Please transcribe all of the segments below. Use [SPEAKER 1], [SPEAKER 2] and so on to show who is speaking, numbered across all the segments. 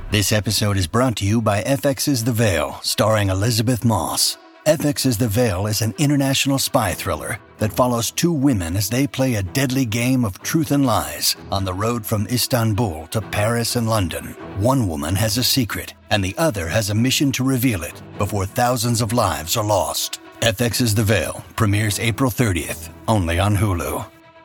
[SPEAKER 1] This episode is brought to you by FX's The Veil, starring Elizabeth Moss. FX's The Veil is an international spy thriller that follows two women as they play a deadly game of truth and lies on the road from Istanbul to Paris and London. One woman has a secret, and the other has a mission to reveal it before thousands of lives are lost. FX's The Veil premieres April 30th, only on Hulu.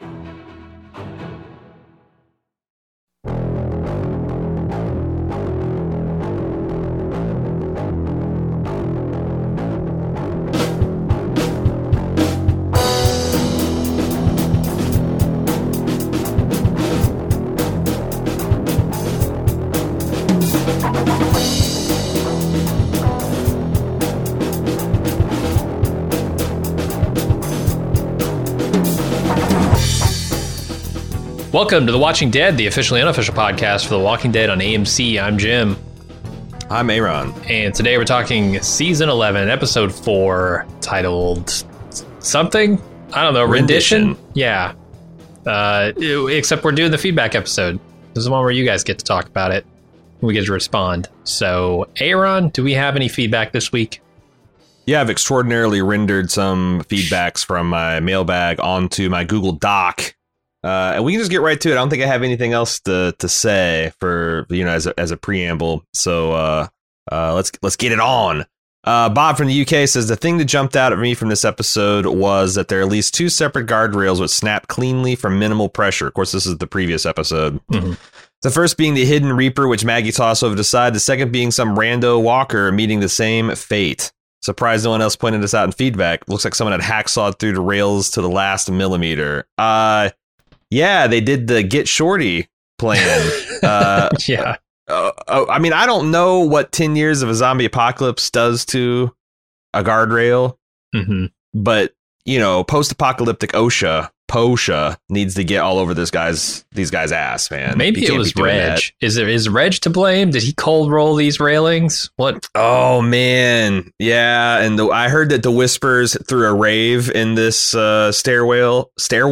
[SPEAKER 2] Welcome to The Watching Dead, the officially unofficial podcast for The Walking Dead on AMC. I'm Jim.
[SPEAKER 3] I'm Aaron.
[SPEAKER 2] And today we're talking Season 11, Episode 4, titled something? I don't know, Rendition? Yeah. Except we're doing the feedback episode. This is the one where you guys get to talk about it. We get to respond. So, Aaron, do we have any feedback this week?
[SPEAKER 3] Yeah, I've extraordinarily rendered some feedbacks from my mailbag onto my Google Doc. And we can just get right to it. I don't think I have anything else to say for, as a preamble. So let's get it on. Bob from the UK says the thing that jumped out at me from this episode was that there are at least two separate guardrails which snap cleanly from minimal pressure. Of course, this is the previous episode. Mm-hmm. The first being the Hidden Reaper, which Maggie tossed over to the side. The second being some rando walker meeting the same fate. Surprised no one else pointed this out in feedback. Looks like someone had hacksawed through the rails to the last millimeter. Yeah, they did the Get Shorty plan.
[SPEAKER 2] Yeah.
[SPEAKER 3] I mean, I don't know what 10 years of a zombie apocalypse does to a guardrail, but, post-apocalyptic POSHA needs to get all over these guys' ass, man.
[SPEAKER 2] Maybe it was Reg. Is Reg to blame? Did he cold roll these railings? What?
[SPEAKER 3] Oh, man. Yeah, and I heard that the Whispers threw a rave in this stairwell?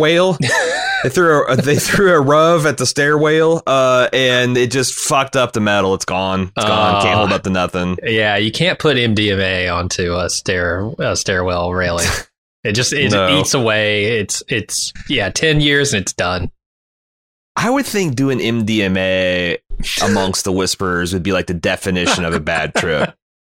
[SPEAKER 3] They threw a rub at the stairwell, and it just fucked up the metal. It's gone. It's gone. Can't hold up to nothing.
[SPEAKER 2] Yeah, you can't put MDMA onto a stairwell railing. It eats away. It's 10 years and it's done.
[SPEAKER 3] I would think doing MDMA amongst the Whisperers would be like the definition of a bad trip.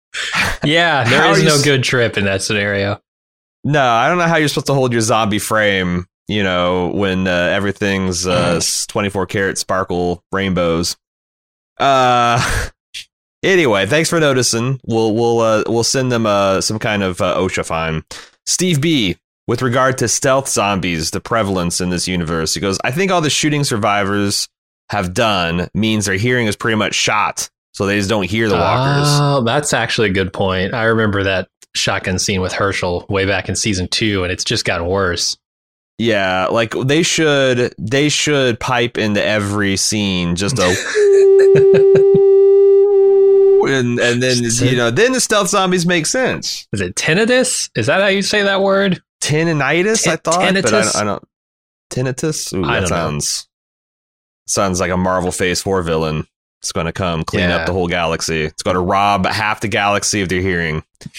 [SPEAKER 2] Yeah, there is no good trip in that scenario.
[SPEAKER 3] No, I don't know how you're supposed to hold your zombie frame, when everything's 24 karat sparkle rainbows. Anyway, thanks for noticing. We'll send them some kind of OSHA fine. Steve B, with regard to stealth zombies, the prevalence in this universe, he goes, I think all the shooting survivors have done means their hearing is pretty much shot, so they just don't hear the walkers.
[SPEAKER 2] Oh, that's actually a good point. I remember that shotgun scene with Herschel way back in season 2, and it's just gotten worse.
[SPEAKER 3] Yeah, like they should pipe into every scene just a and then then the stealth zombies make sense.
[SPEAKER 2] Is it tinnitus? Is that how you say that word?
[SPEAKER 3] Tinnitus, I thought.
[SPEAKER 2] Tinnitus?
[SPEAKER 3] But I don't. Tinnitus? Ooh, that sounds like a Marvel Phase 4 villain. It's going to come clean up the whole galaxy. It's going to rob half the galaxy of their hearing.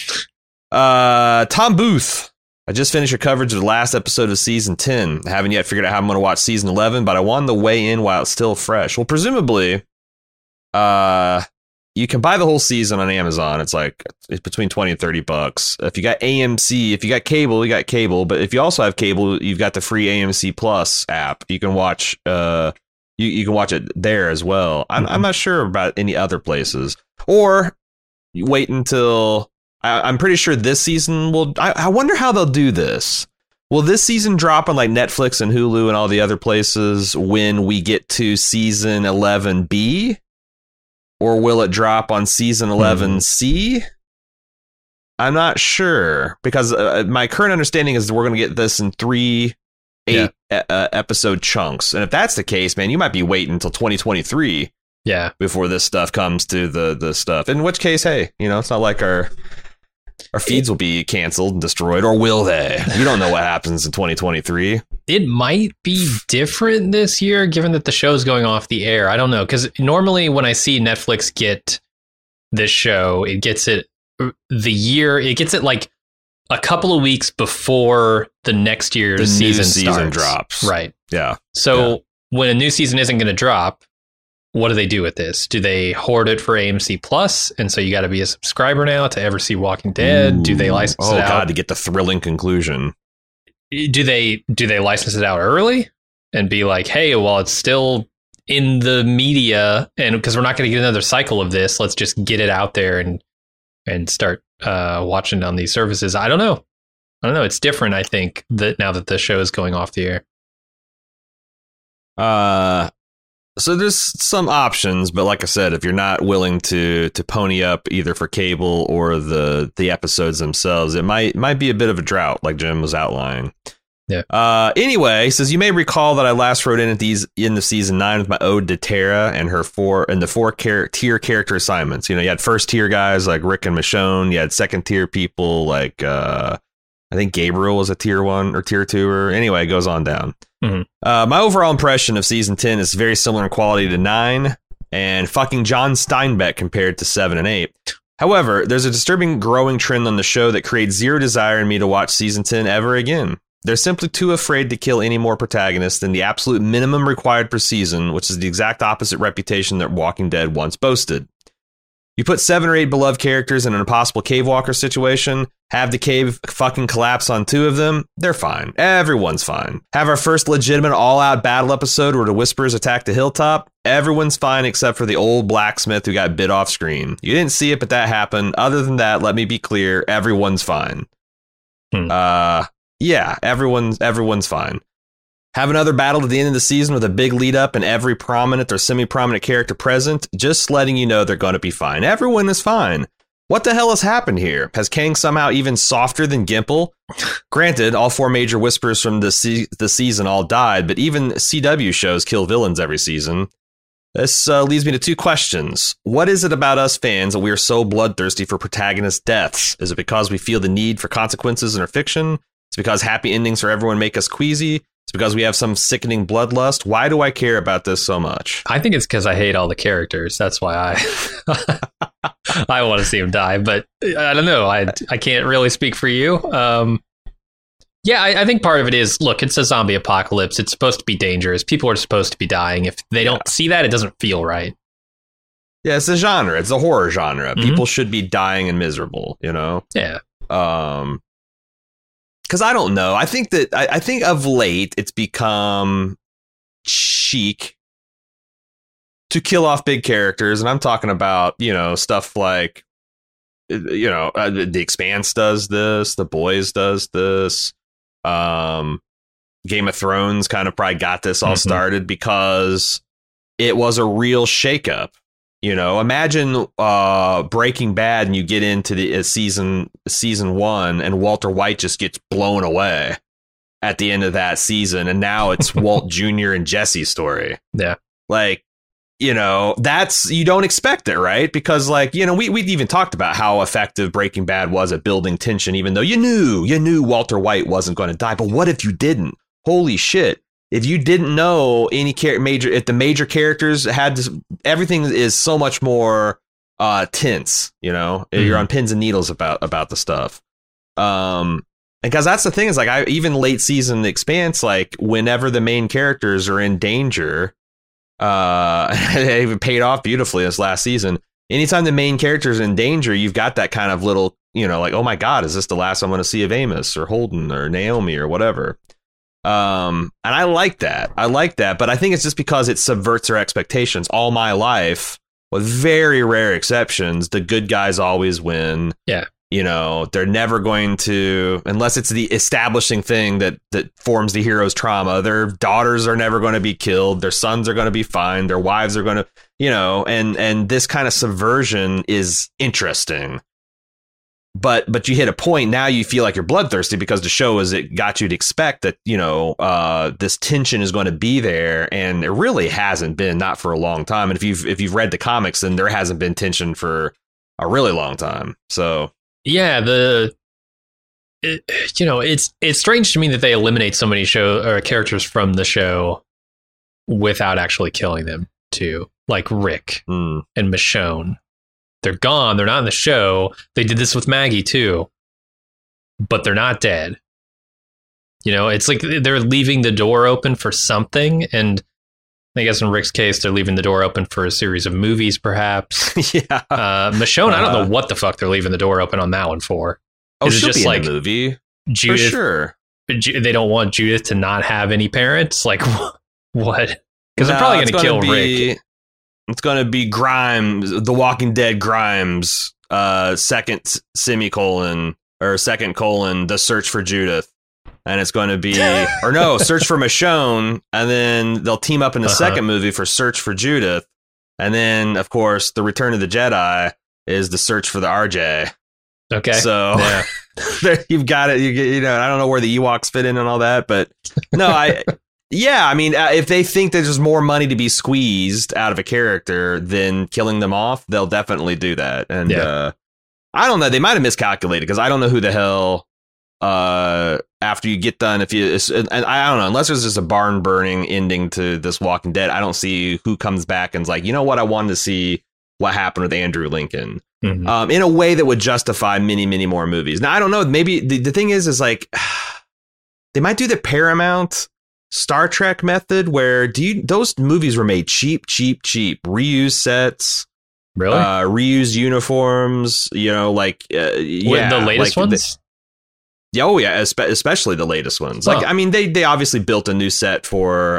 [SPEAKER 3] Tom Booth. I just finished your coverage of the last episode of season 10. I haven't yet figured out how I'm going to watch season 11, but I wanted to weigh in while it's still fresh. Well, presumably, you can buy the whole season on Amazon. It's between $20 and $30. If you got AMC, if you got cable, you got cable. But if you also have cable, you've got the free AMC Plus app. You can watch you can watch it there as well. I'm not sure about any other places. Or you wait until I'm pretty sure this season will. I wonder how they'll do this. Will this season drop on like Netflix and Hulu and all the other places when we get to season 11B? Or will it drop on season 11C? I'm not sure, because my current understanding is that we're going to get this in 3 8-episode chunks. And if that's the case, man, you might be waiting until 2023 before this stuff comes to the stuff. In which case, hey, it's not like our Our feeds will be canceled and destroyed, or will they? You don't know what happens in 2023.
[SPEAKER 2] It might be different this year, given that the show's going off the air. I don't know, because normally when I see Netflix get this show, it gets it like a couple of weeks before the next year's
[SPEAKER 3] The new
[SPEAKER 2] season
[SPEAKER 3] season
[SPEAKER 2] starts.
[SPEAKER 3] drops.
[SPEAKER 2] Right.
[SPEAKER 3] Yeah.
[SPEAKER 2] So when a new season isn't going to drop, what do they do with this? Do they hoard it for AMC Plus? And so you got to be a subscriber now to ever see Walking Dead? Do they license it out?
[SPEAKER 3] Oh God, to get the thrilling conclusion.
[SPEAKER 2] Do they license it out early and be like, hey, well, it's still in the media, and because we're not going to get another cycle of this, let's just get it out there and start watching on these services. I don't know. It's different, I think, that now that the show is going off the air.
[SPEAKER 3] So there's some options, but like I said, if you're not willing to pony up either for cable or the episodes themselves, it might be a bit of a drought, like Jim was outlining.
[SPEAKER 2] Yeah.
[SPEAKER 3] Anyway, he says, you may recall that I last wrote in at these in the season 9 with my ode to Tara and her four tier character assignments. You know, you had first tier guys like Rick and Michonne. You had second tier people like I think Gabriel was a tier 1 or tier 2, or anyway, it goes on down.
[SPEAKER 2] Mm-hmm.
[SPEAKER 3] My overall impression of season 10 is very similar in quality to 9 and fucking John Steinbeck compared to 7 and 8. However, there's a disturbing growing trend on the show that creates zero desire in me to watch season 10 ever again. They're simply too afraid to kill any more protagonists than the absolute minimum required per season, which is the exact opposite reputation that Walking Dead once boasted. You put 7 or 8 beloved characters in an impossible cave walker situation, have the cave fucking collapse on 2 of them, they're fine. Everyone's fine. Have our first legitimate all-out battle episode where the Whisperers attack the hilltop, everyone's fine except for the old blacksmith who got bit off screen. You didn't see it, but that happened. Other than that, let me be clear, everyone's fine. Yeah, everyone's fine. Have another battle at the end of the season with a big lead up and every prominent or semi-prominent character present, just letting you know they're going to be fine. Everyone is fine. What the hell has happened here? Has Kang somehow even softer than Gimple? Granted, all 4 major Whisperers from the season all died, but even CW shows kill villains every season. This leads me to 2 questions. What is it about us fans that we are so bloodthirsty for protagonist deaths? Is it because we feel the need for consequences in our fiction? It's because happy endings for everyone make us queasy? It's because we have some sickening bloodlust. Why do I care about this so much?
[SPEAKER 2] I think it's because I hate all the characters. That's why I want to see them die. But I don't know. I can't really speak for you. Yeah, I think part of it is, look, it's a zombie apocalypse. It's supposed to be dangerous. People are supposed to be dying. If they don't see that, it doesn't feel right.
[SPEAKER 3] Yeah, it's a genre. It's a horror genre. Mm-hmm. People should be dying and miserable, you know?
[SPEAKER 2] Yeah.
[SPEAKER 3] Because I don't know. I think of late it's become chic to kill off big characters, and I'm talking about, you know, stuff like, you know, The Expanse does this, The Boys does this, Game of Thrones kind of probably got this all started because it was a real shakeup. You know, imagine Breaking Bad and you get into the season 1 and Walter White just gets blown away at the end of that season. And now it's Walt Jr. and Jesse's story.
[SPEAKER 2] Yeah.
[SPEAKER 3] Like, you know, you don't expect it, right? Because, like, you know, we even talked about how effective Breaking Bad was at building tension, even though you knew Walter White wasn't going to die. But what if you didn't? Holy shit. If you didn't know any if the major characters had this, everything is so much more tense, you know, you're on pins and needles about the stuff. And because that's the thing is, like, even late season Expanse, like, whenever the main characters are in danger, it even paid off beautifully this last season. Anytime the main character's in danger, you've got that kind of little, you know, like, oh my God, is this the last I'm going to see of Amos or Holden or Naomi or whatever? And I like that. But I think it's just because it subverts our expectations. All my life, with very rare exceptions, the good guys always win.
[SPEAKER 2] Yeah.
[SPEAKER 3] You know, they're never going to, unless it's the establishing thing that forms the hero's trauma. Their daughters are never going to be killed. Their sons are going to be fine. Their wives are going to, you know, and this kind of subversion is interesting. But you hit a point now you feel like you're bloodthirsty because the show it got you to expect that, you know, this tension is going to be there, and it really hasn't been, not for a long time. And if you've read the comics, then there hasn't been tension for a really long time. So
[SPEAKER 2] Yeah, it's strange to me that they eliminate so many characters from the show without actually killing them too, like Rick and Michonne. They're gone. They're not in the show. They did this with Maggie too, but they're not dead. It's like they're leaving the door open for something, and I guess in Rick's case, they're leaving the door open for a series of movies, perhaps.
[SPEAKER 3] Yeah.
[SPEAKER 2] Michonne, I don't know what the fuck they're leaving the door open on that one for.
[SPEAKER 3] Oh, she'll be in the movie.
[SPEAKER 2] Judith,
[SPEAKER 3] for sure.
[SPEAKER 2] They don't want Judith to not have any parents? Like, what? Because they're probably going to kill Rick.
[SPEAKER 3] It's going to be Grimes, The Walking Dead Grimes, second semicolon, or second colon, The Search for Judith. And it's going to be, or no, Search for Michonne, and then they'll team up in the second movie for Search for Judith. And then, of course, The Return of the Jedi is The Search for the RJ.
[SPEAKER 2] Okay.
[SPEAKER 3] So there, you've got it. I don't know where the Ewoks fit in and all that, but no, if they think there's more money to be squeezed out of a character than killing them off, they'll definitely do that. And I don't know. They might have miscalculated because I don't know who the hell. After you get done, and I don't know, unless there's just a barn burning ending to this Walking Dead, I don't see who comes back and's like, you know what, I wanted to see what happened with Andrew Lincoln in a way that would justify many, many more movies. Now, I don't know, maybe the thing is like they might do the Paramount Star Trek method where those movies were made cheap, reused sets,
[SPEAKER 2] really,
[SPEAKER 3] reused uniforms,
[SPEAKER 2] the latest ones.
[SPEAKER 3] Oh yeah, especially the latest ones. Like, I mean, they obviously built a new set for,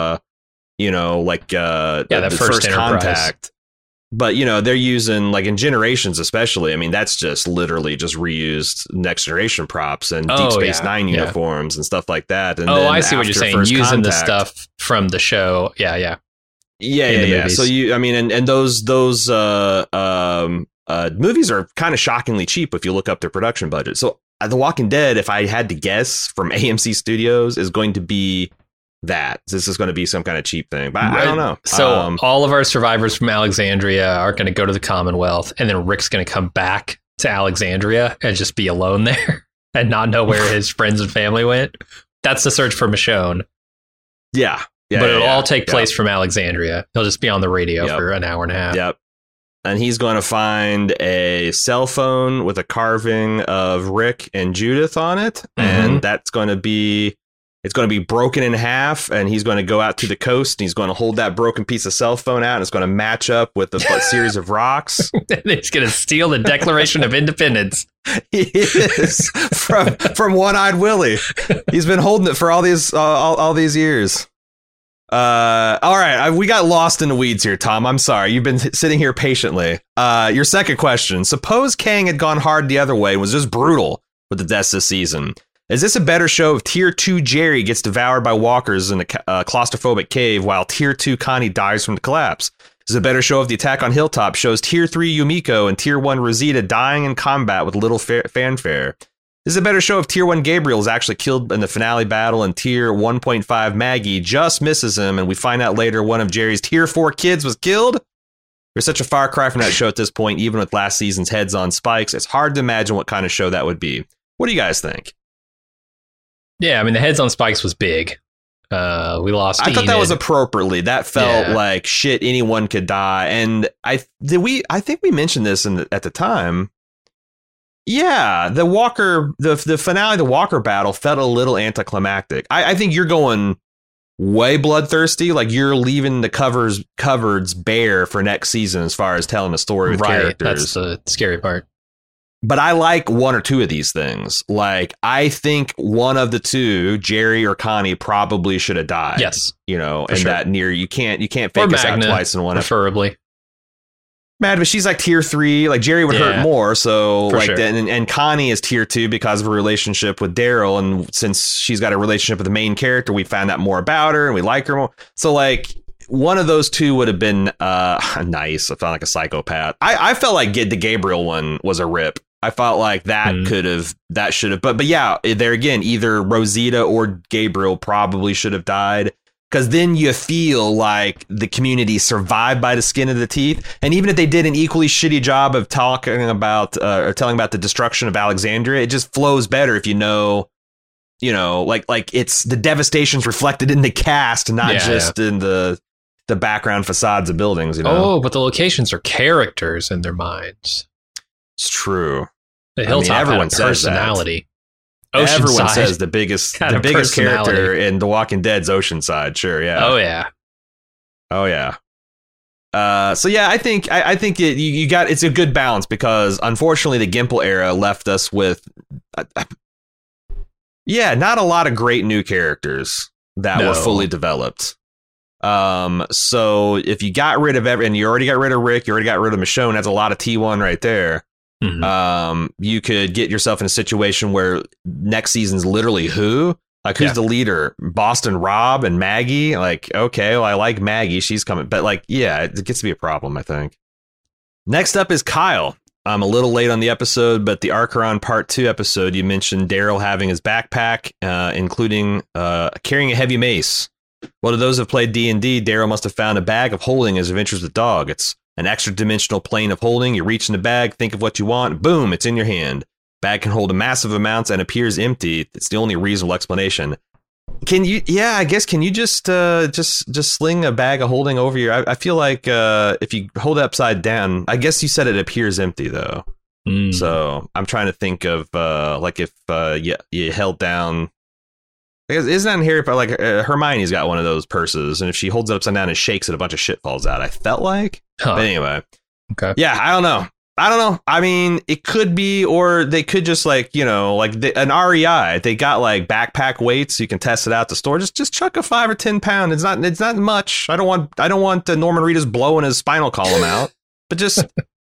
[SPEAKER 3] the First Contact. But they're using, like, in Generations especially. I mean, that's just literally just reused Next Generation props and Deep Space Nine uniforms and stuff like that. And
[SPEAKER 2] I see what you're saying. Using the stuff from the show. Yeah.
[SPEAKER 3] So and those movies are kind of shockingly cheap if you look up their production budget. So The Walking Dead, if I had to guess, from AMC Studios, is going to be that. This is going to be some kind of cheap thing, but I don't know.
[SPEAKER 2] So all of our survivors from Alexandria are going to go to the Commonwealth, and then Rick's going to come back to Alexandria and just be alone there and not know where his friends and family went. That's the search for Michonne.
[SPEAKER 3] Yeah.
[SPEAKER 2] But it'll all take place from Alexandria. He'll just be on the radio for an hour and a half.
[SPEAKER 3] Yep. And he's going to find a cell phone with a carving of Rick and Judith on it. And that's going to be, it's going to be broken in half. And he's going to go out to the coast and he's going to hold that broken piece of cell phone out. And it's going to match up with a series of rocks.
[SPEAKER 2] And he's going to steal the Declaration of Independence.
[SPEAKER 3] He is from One-Eyed Willie. He's been holding it for all these years. All right, we got lost in the weeds here, Tom. I'm sorry. You've been sitting here patiently. Your second question. Suppose Kang had gone hard the other way and was just brutal with the deaths this season. Is this a better show if Tier 2 Jerry gets devoured by walkers in a claustrophobic cave while Tier 2 Connie dies from the collapse? Is it a better show if the attack on Hilltop shows Tier 3 Yumiko and Tier 1 Rosita dying in combat with little fanfare? This is a better show if Tier 1 Gabriel is actually killed in the finale battle and Tier 1.5 Maggie just misses him and we find out later one of Jerry's Tier 4 kids was killed? There's such a far cry from that show at this point, even with last season's Heads on Spikes. It's hard to imagine what kind of show that would be. What do you guys think?
[SPEAKER 2] Yeah, I mean, the Heads on Spikes was big. We lost
[SPEAKER 3] I thought that was appropriately. That felt like shit, anyone could die. And I think we mentioned this at the time. Yeah, the finale, the Walker battle felt a little anticlimactic. I think you're going way bloodthirsty. Like you're leaving the cupboards bare for next season as far as telling a story with characters.
[SPEAKER 2] That's the scary part.
[SPEAKER 3] But I like one or two of these things. Like I think one of the two, Jerry or Connie, probably should have died.
[SPEAKER 2] Yes,
[SPEAKER 3] and that you can't fake us out twice in one.
[SPEAKER 2] Preferably.
[SPEAKER 3] Mad, but she's like Tier 3. Like Jerry would hurt more. So and Connie is Tier 2 because of her relationship with Daryl. And since she's got a relationship with the main character, we found out more about her and we like her more. So like one of those two would have been nice. I felt like a psychopath. I felt like the Gabriel one was a rip. I felt like that should have. But yeah, there again, either Rosita or Gabriel probably should have died. because then you feel like the community survived by the skin of the teeth. And even if they did an equally shitty job of talking about or telling about the destruction of Alexandria, it just flows better if you know, like it's the devastation's reflected in the cast, not just in the background facades of buildings.
[SPEAKER 2] Oh, but the locations are characters in their minds.
[SPEAKER 3] It's true.
[SPEAKER 2] The hilltop
[SPEAKER 3] everyone
[SPEAKER 2] had a personality.
[SPEAKER 3] Everyone says the biggest character in The Walking Dead's Oceanside. Sure, yeah. Oh yeah. So yeah, I think you got it's a good balance because unfortunately the Gimple era left us with not a lot of great new characters that were fully developed. So if you got rid of and you already got rid of Rick, you already got rid of Michonne, that's a lot of T1 right there. Mm-hmm. You could get yourself in a situation where next season's literally who's the leader? Boston Rob and Maggie? Like, okay, well, I like Maggie. She's coming. But like, yeah, it gets to be a problem, I think. Next up is Kyle. I'm a little late on the episode, but the Archeron Part 2 episode, you mentioned Daryl having his backpack, including carrying a heavy mace. Well, to those who have played D&D, Daryl must have found a bag of holding as adventures with dog. It's an extra dimensional plane of holding. You reach in the bag, think of what you want, boom, it's in your hand. Bag can hold a massive amounts and appears empty. It's the only reasonable explanation. Can you? Yeah, I guess. Can you just sling a bag of holding over your? I feel like if you hold it upside down, I guess you said it appears empty though. So I'm trying to think of like if you held down. Isn't that in Harry Potter? Like Hermione's got one of those purses, and if she holds it upside down and shakes it, a bunch of shit falls out. I felt like. But anyway,
[SPEAKER 2] okay.
[SPEAKER 3] Yeah, I don't know. I mean, it could be, or they could just like, an REI. They got like backpack weights. So you can test it out at the store. Just chuck a 5 or 10 pound. It's not much. I don't want Norman Reedus blowing his spinal column out, but just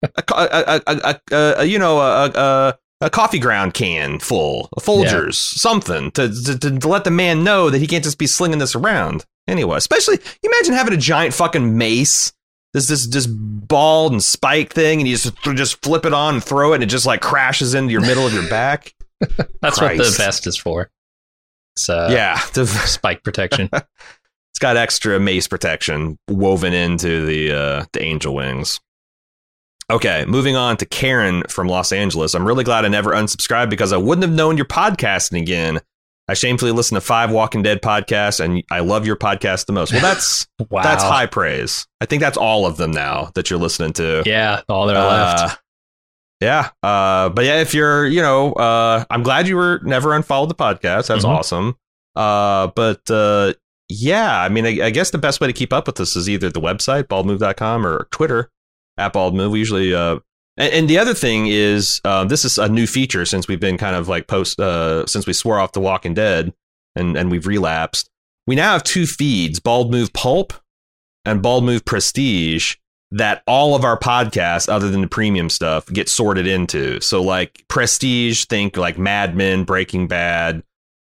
[SPEAKER 3] a coffee ground can full of Folgers, something to let the man know that he can't just be slinging this around. Anyway, especially you imagine having a giant fucking mace. This ball and spike thing, and you just flip it on and throw it, and it just like crashes into your middle of your back.
[SPEAKER 2] That's what the vest is for. So spike protection.
[SPEAKER 3] It's got extra mace protection woven into the angel wings. Okay, moving on to Karen from Los Angeles. I'm really glad I never unsubscribed because I wouldn't have known you're podcasting again. I shamefully listen to 5 Walking Dead podcasts, and I love your podcast the most. Well, that's that's high praise. I think that's all of them now that you're listening to.
[SPEAKER 2] Yeah, all that are left.
[SPEAKER 3] Yeah, but yeah, if you're, I'm glad you were never unfollowed the podcast. That's awesome. But yeah, I mean, I guess the best way to keep up with us is either the website, baldmove.com, or Twitter, @baldmove. We usually... And the other thing is, this is a new feature since we've been kind of like since we swore off The Walking Dead and we've relapsed. We now have 2 feeds, Bald Move Pulp and Bald Move Prestige, that all of our podcasts, other than the premium stuff, get sorted into. So like Prestige, think like Mad Men, Breaking Bad,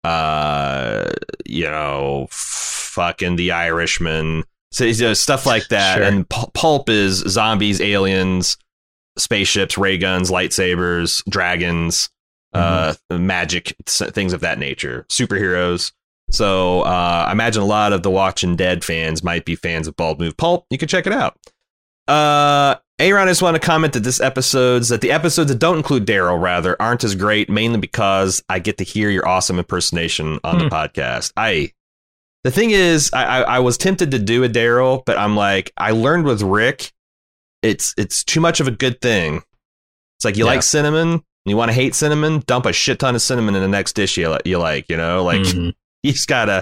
[SPEAKER 3] fucking The Irishman, so stuff like that. Sure. And Pulp is zombies, aliens, spaceships, ray guns, lightsabers, dragons, magic, things of that nature, superheroes. So I imagine a lot of the Watching Dead fans might be fans of Bald Move Pulp. You can check it out. Aaron, I just want to comment that the episodes that don't include Daryl, rather, aren't as great, mainly because I get to hear your awesome impersonation on the podcast. The thing is, I was tempted to do a Daryl, but I'm like, I learned with Rick, it's too much of a good thing. It's like you like cinnamon, you want to hate cinnamon, dump a shit ton of cinnamon in the next dish you like, you just I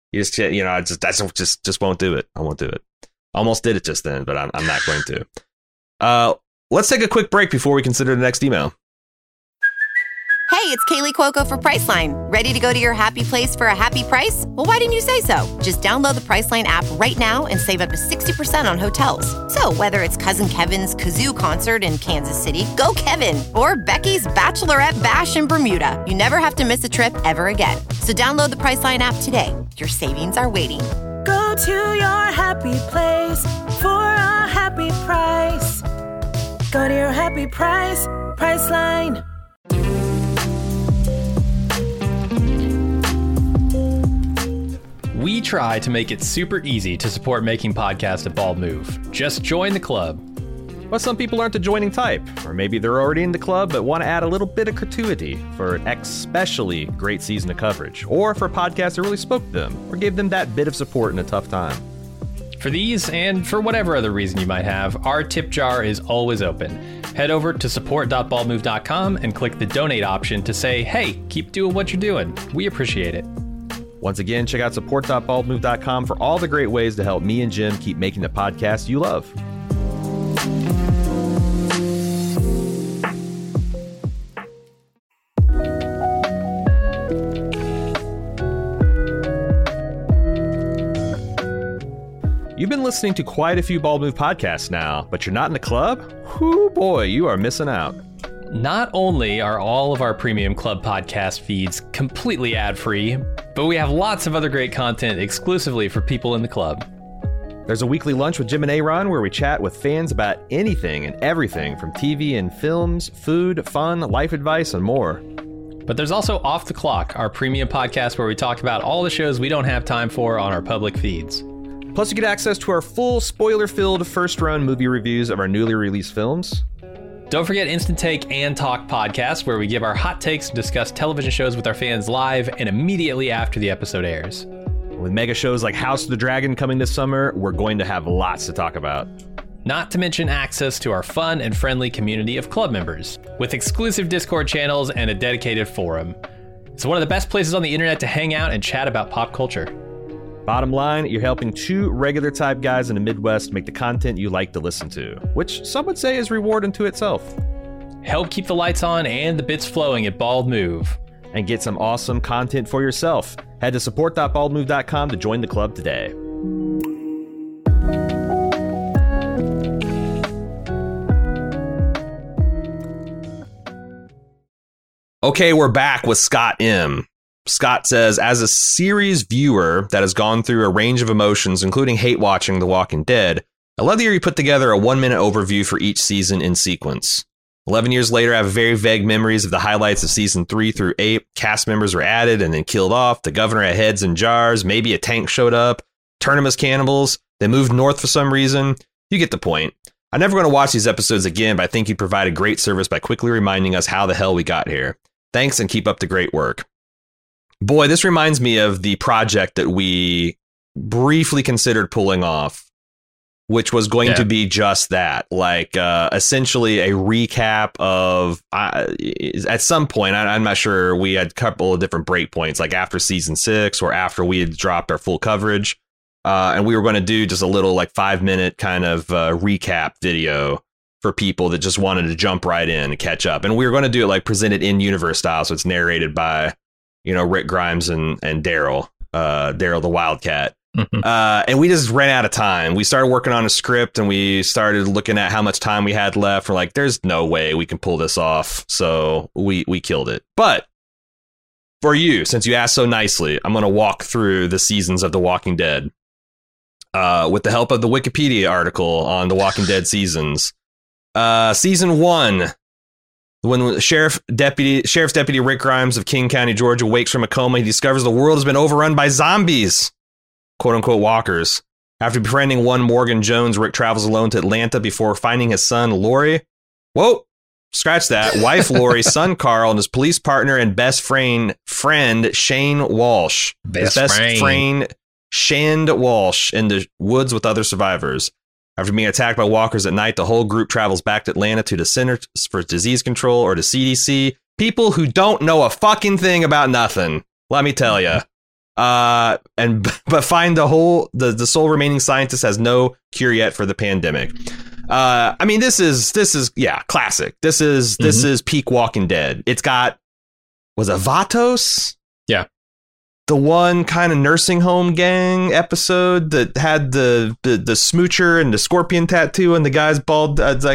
[SPEAKER 3] just won't do it. I won't do it. Almost did it just then, but I'm not going to. Let's take a quick break before we consider the next email.
[SPEAKER 4] Hey, it's Kaylee Cuoco for Priceline. Ready to go to your happy place for a happy price? Well, why didn't you say so? Just download the Priceline app right now and save up to 60% on hotels. So whether it's Cousin Kevin's Kazoo Concert in Kansas City, go Kevin, or Becky's Bachelorette Bash in Bermuda, you never have to miss a trip ever again. So download the Priceline app today. Your savings are waiting.
[SPEAKER 5] Go to your happy place for a happy price. Go to your happy price, Priceline.
[SPEAKER 2] We we try to make it super easy to support making podcasts at Bald Move. Just join the club.
[SPEAKER 3] But some people aren't the joining type, or maybe they're already in the club but want to add a little bit of gratuity for an especially great season of coverage, or for a podcast that really spoke to them, or gave them that bit of support in a tough time.
[SPEAKER 2] For these, and for whatever other reason you might have, our tip jar is always open. Head over to support.baldmove.com and click the donate option to say, hey, keep doing what you're doing. We appreciate it.
[SPEAKER 3] Once again, check out support.baldmove.com for all the great ways to help me and Jim keep making the podcast you love. You've been listening to quite a few Bald Move podcasts now, but you're not in the club? Whoo boy, you are missing out.
[SPEAKER 2] Not only are all of our premium club podcast feeds completely ad-free, but we have lots of other great content exclusively for people in the club.
[SPEAKER 3] There's a weekly lunch with Jim and Aaron where we chat with fans about anything and everything from TV and films, food, fun, life advice, and more.
[SPEAKER 2] But there's also Off the Clock, our premium podcast where we talk about all the shows we don't have time for on our public feeds.
[SPEAKER 3] Plus, you get access to our full spoiler-filled first-run movie reviews of our newly released films.
[SPEAKER 2] Don't forget Instant Take and Talk podcast, where we give our hot takes and discuss television shows with our fans live and immediately after the episode airs.
[SPEAKER 3] With mega shows like House of the Dragon coming this summer, we're going to have lots to talk about.
[SPEAKER 2] Not to mention access to our fun and friendly community of club members, with exclusive Discord channels and a dedicated forum. It's one of the best places on the internet to hang out and chat about pop culture.
[SPEAKER 3] Bottom line, you're helping two regular type guys in the Midwest make the content you like to listen to, which some would say is reward unto itself.
[SPEAKER 2] Help keep the lights on and the bits flowing at Bald Move.
[SPEAKER 3] And get some awesome content for yourself. Head to support.baldmove.com to join the club today. Okay, we're back with Scott M. Scott says, as a series viewer that has gone through a range of emotions, including hate watching The Walking Dead, I love that you put together a 1-minute overview for each season in sequence. 11 years later, I have very vague memories of the highlights of season 3 through 8. Cast members were added and then killed off. The governor had heads in jars. Maybe a tank showed up. Turned them as cannibals. They moved north for some reason. You get the point. I'm never going to watch these episodes again, but I think you provided great service by quickly reminding us how the hell we got here. Thanks and keep up the great work. Boy, this reminds me of the project that we briefly considered pulling off, which was going to be just that, like essentially a recap of at some point. I'm not sure. We had a couple of different breakpoints, like after season 6 or after we had dropped our full coverage. And we were going to do just a little like 5-minute kind of recap video for people that just wanted to jump right in and catch up. And we were going to do it like presented in universe style. So it's narrated by, Rick Grimes and Daryl the Wildcat. And we just ran out of time. We started working on a script and we started looking at how much time we had left. We're like, there's no way we can pull this off. So we killed it. But for you, since you asked so nicely, I'm going to walk through the seasons of The Walking Dead with the help of the Wikipedia article on The Walking Dead seasons. Season 1. When Sheriff's Deputy Rick Grimes of King County, Georgia, wakes from a coma, he discovers the world has been overrun by zombies, quote unquote walkers. After befriending one Morgan Jones, Rick travels alone to Atlanta before finding his son, Lori. Whoa, scratch that. Wife, Lori, son, Carl, and his police partner and best friend Shane Walsh. His best friend, Shane Walsh, in the woods with other survivors. After being attacked by walkers at night, the whole group travels back to Atlanta to the Centers for Disease Control, or the CDC. People who don't know a fucking thing about nothing, let me tell you. But find the sole remaining scientist has no cure yet for the pandemic. I mean, this is classic. This is peak Walking Dead. It's got, was it Vatos? Yeah. The one kind of nursing home gang episode that had the smoocher and the scorpion tattoo and the guy's bald.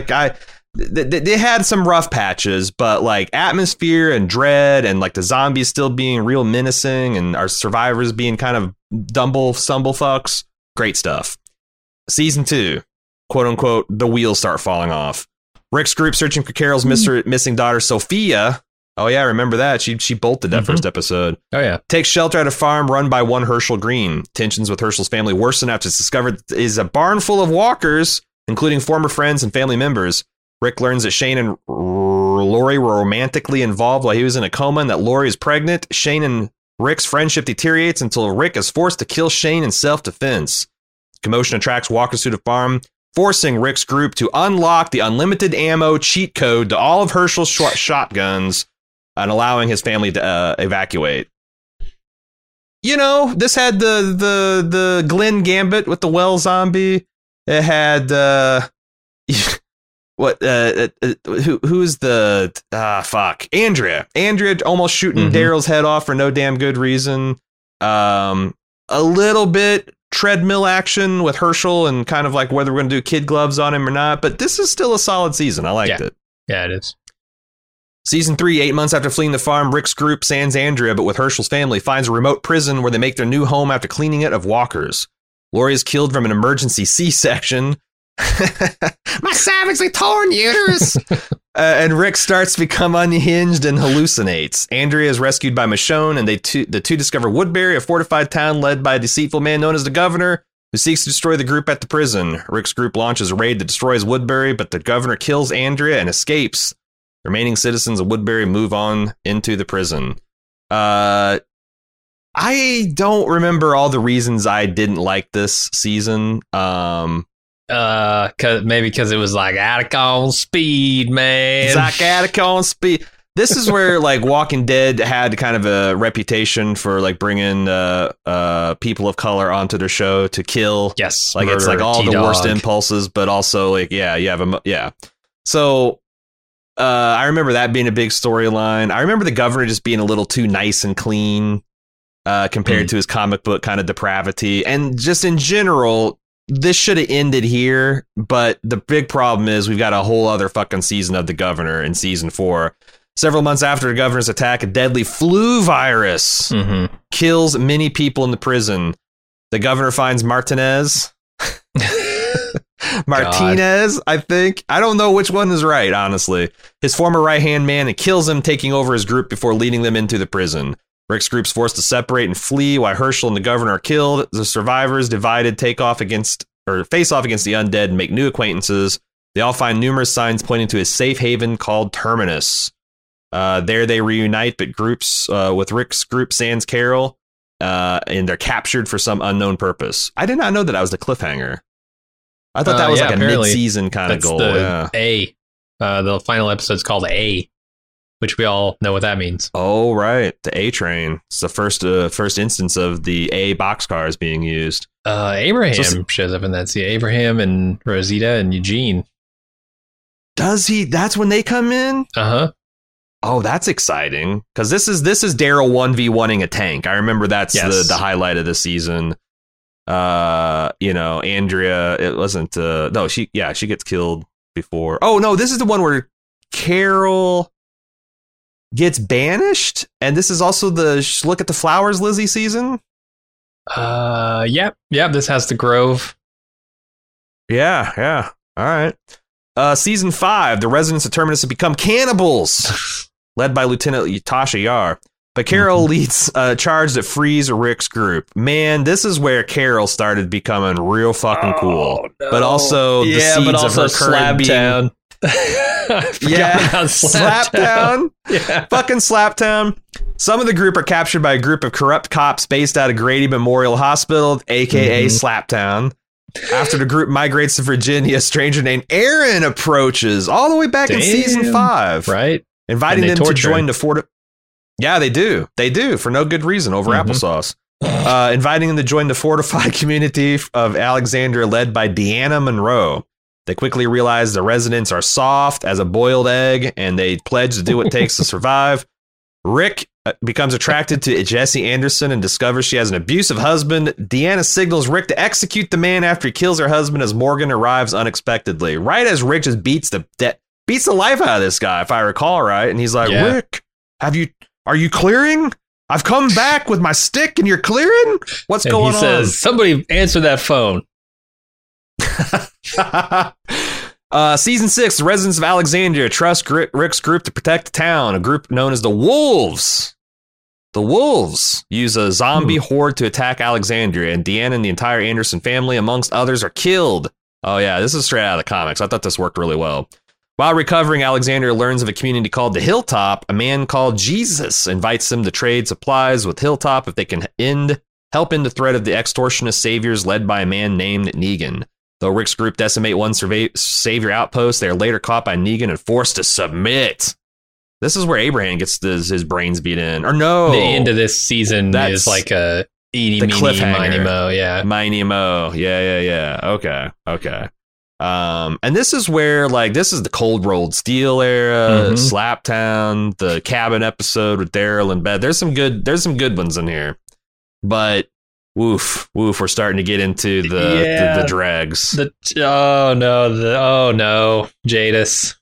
[SPEAKER 3] They had some rough patches, but like atmosphere and dread and like the zombies still being real menacing and our survivors being kind of stumble fucks. Great stuff. Season 2, quote unquote, the wheels start falling off. Rick's group searching for Carol's missing daughter, Sophia, Oh, yeah, I remember that. She bolted that first episode.
[SPEAKER 2] Oh, yeah.
[SPEAKER 3] Takes shelter at a farm run by one Herschel Green. Tensions with Herschel's family worsen after it's discovered is a barn full of walkers, including former friends and family members. Rick learns that Shane and Lori were romantically involved while he was in a coma and that Lori is pregnant. Shane and Rick's friendship deteriorates until Rick is forced to kill Shane in self-defense. Commotion attracts walkers to the farm, forcing Rick's group to unlock the unlimited ammo cheat code to all of Herschel's shotguns and allowing his family to evacuate. You know, this had the Glenn Gambit with the well zombie. It had who's the Andrea almost shooting Daryl's head off for no damn good reason. A little bit treadmill action with Herschel and kind of like whether we're going to do kid gloves on him or not. But this is still a solid season. I liked it.
[SPEAKER 2] Yeah, it is.
[SPEAKER 3] Season 3, 8 months after fleeing the farm, Rick's group, sans Andrea, but with Herschel's family, finds a remote prison where they make their new home after cleaning it of walkers. Lori is killed from an emergency C-section. My savagely torn uterus! And Rick starts to become unhinged and hallucinates. Andrea is rescued by Michonne, and the two discover Woodbury, a fortified town led by a deceitful man known as the Governor, who seeks to destroy the group at the prison. Rick's group launches a raid that destroys Woodbury, but the Governor kills Andrea and escapes. Remaining citizens of Woodbury move on into the prison. I don't remember all the reasons I didn't like this season. Because
[SPEAKER 2] it was like Attica on speed, man.
[SPEAKER 3] It's like Attica on speed. This is where like Walking Dead had kind of a reputation for like bringing people of color onto their show to kill.
[SPEAKER 2] Yes,
[SPEAKER 3] like
[SPEAKER 2] murder,
[SPEAKER 3] it's like all
[SPEAKER 2] T-dog.
[SPEAKER 3] The worst impulses, but also like you have So. I remember that being a big storyline. I remember the Governor just being a little too nice and clean compared to his comic book kind of depravity. And just in general, this should have ended here. But the big problem is we've got a whole other fucking season of the Governor in season 4. Several months after the Governor's attack, a deadly flu virus kills many people in the prison. The Governor finds Martinez, I think. I don't know which one is right, honestly. His former right-hand man, and kills him, taking over his group before leading them into the prison. Rick's group's forced to separate and flee while Herschel and the Governor are killed. The survivors, divided, face off against the undead and make new acquaintances. They all find numerous signs pointing to a safe haven called Terminus. There they reunite, but with Rick's group sans Carol, and they're captured for some unknown purpose. I did not know that was the cliffhanger. I thought that was like a mid-season kind of goal.
[SPEAKER 2] The final episode's called A, which we all know what that means.
[SPEAKER 3] Oh, right. The A train. It's the first instance of the A boxcars being used.
[SPEAKER 2] Abraham shows up in that scene. Abraham and Rosita and Eugene.
[SPEAKER 3] Does he? That's when they come in?
[SPEAKER 2] Uh-huh.
[SPEAKER 3] Oh, that's exciting. Because this is Daryl 1v1ing a tank. I remember that's the highlight of the season. Andrea, it wasn't she gets killed before. Oh no, this is the one where Carol gets banished, and this is also the Look at the Flowers Lizzie season.
[SPEAKER 2] Yep, this has the Grove.
[SPEAKER 3] Yeah. All right. Season 5, the residents of Terminus have become cannibals, led by Lieutenant Tasha Yar. But Carol leads a charge that frees Rick's group. Man, this is where Carol started becoming real fucking cool. No. But also the seeds of her current being... Slaptown. Yeah. Fucking Slaptown. Some of the group are captured by a group of corrupt cops based out of Grady Memorial Hospital, a.k.a. Slaptown. After the group migrates to Virginia, a stranger named Aaron approaches all the way back in season 5.
[SPEAKER 2] Right.
[SPEAKER 3] Inviting them to join the fort. Yeah, they do. They do, for no good reason, over applesauce. Inviting them to join the fortified community of Alexandria led by Deanna Monroe. They quickly realize the residents are soft as a boiled egg, and they pledge to do what it takes to survive. Rick becomes attracted to Jesse Anderson and discovers she has an abusive husband. Deanna signals Rick to execute the man after he kills her husband as Morgan arrives unexpectedly. Right as Rick just beats the life out of this guy, if I recall right. And he's like, Rick, are you clearing? I've come back with my stick and you're clearing? What's going on? He says,
[SPEAKER 2] somebody answer that phone.
[SPEAKER 3] Season 6, the residents of Alexandria trust Rick's group to protect the town. A group known as the Wolves. The Wolves use a zombie horde to attack Alexandria, and Deanna and the entire Anderson family, amongst others, are killed. Oh, yeah, this is straight out of the comics. I thought this worked really well. While recovering, Alexandria learns of a community called the Hilltop. A man called Jesus invites them to trade supplies with Hilltop if they can help end the threat of the extortionist saviors led by a man named Negan. Though Rick's group decimate one savior outpost, they are later caught by Negan and forced to submit. This is where Abraham gets his brains beat in. Or no.
[SPEAKER 2] The end of this season is like a eeny, meeny, miny, mo. Yeah.
[SPEAKER 3] Miny, mo. Yeah. Okay. And this is where, like, this is the Cold Rolled Steel era, Slaptown, the cabin episode with Daryl and Beth. There's some good ones in here. But woof, we're starting to get into the dregs.
[SPEAKER 2] Oh no, Jadis.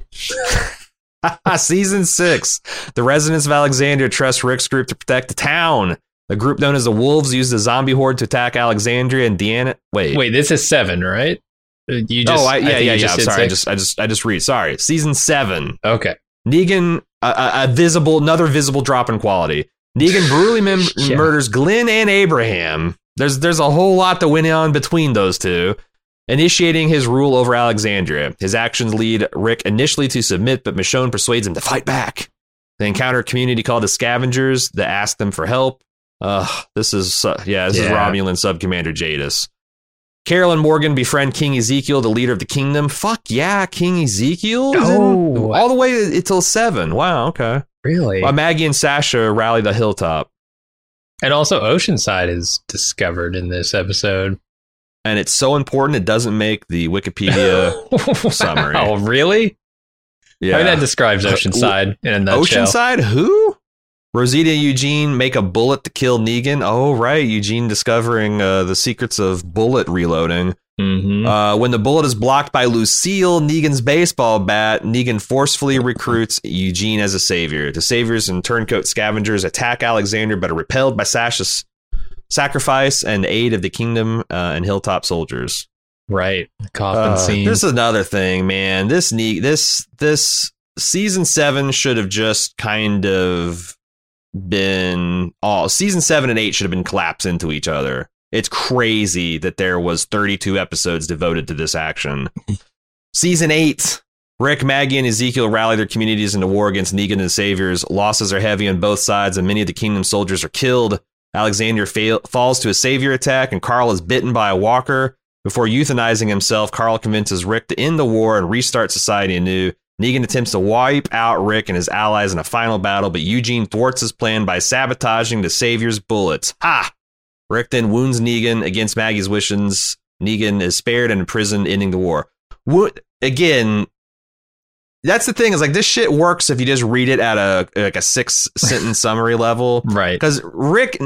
[SPEAKER 3] Season 6. The residents of Alexandria trust Rick's group to protect the town. The group known as the Wolves used the zombie horde to attack Alexandria and Deanna. Wait,
[SPEAKER 2] this is 7, right? You just,
[SPEAKER 3] Sorry, I just read. Sorry, season 7.
[SPEAKER 2] Okay.
[SPEAKER 3] Negan, another visible drop in quality. Negan brutally murders Glenn and Abraham. There's a whole lot that went on between those two, initiating his rule over Alexandria. His actions lead Rick initially to submit, but Michonne persuades him to fight back. They encounter a community called the Scavengers that ask them for help. This is Romulan Sub-Commander Jadis. Carol and Morgan befriend King Ezekiel, the leader of the kingdom. Fuck yeah, King Ezekiel? All the way until 7. Wow, okay.
[SPEAKER 2] Really?
[SPEAKER 3] While Maggie and Sasha rally the Hilltop.
[SPEAKER 2] And also Oceanside is discovered in this episode.
[SPEAKER 3] And it's so important it doesn't make the Wikipedia summary.
[SPEAKER 2] Oh, really?
[SPEAKER 3] Yeah.
[SPEAKER 2] I mean, that describes Oceanside in a nutshell.
[SPEAKER 3] Oceanside? Who? Rosita and Eugene make a bullet to kill Negan. Oh, right. Eugene discovering the secrets of bullet reloading. When the bullet is blocked by Lucille, Negan's baseball bat, Negan forcefully recruits Eugene as a savior. The saviors and turncoat scavengers attack Alexander, but are repelled by Sasha's sacrifice and aid of the kingdom and Hilltop soldiers.
[SPEAKER 2] Right. Coffin scene.
[SPEAKER 3] This is another thing, man. This season 7 should have just kind of been season 7 and 8 should have been collapsed into each other. It's crazy that there was 32 episodes devoted to this action. Season 8, Rick, Maggie, and Ezekiel rally their communities into war against Negan and the Saviors. Losses are heavy on both sides, and many of the kingdom soldiers are killed. Alexander falls to a savior attack, and Carl is bitten by a walker. Before euthanizing himself, Carl convinces Rick to end the war and restart society anew. Negan attempts to wipe out Rick and his allies in a final battle, but Eugene thwarts his plan by sabotaging the Savior's bullets. Ha! Rick then wounds Negan against Maggie's wishes. Negan is spared and imprisoned, ending the war. Again, that's the thing, is like, this shit works if you just read it at a 6-sentence summary level.
[SPEAKER 2] Right.
[SPEAKER 3] Because Rick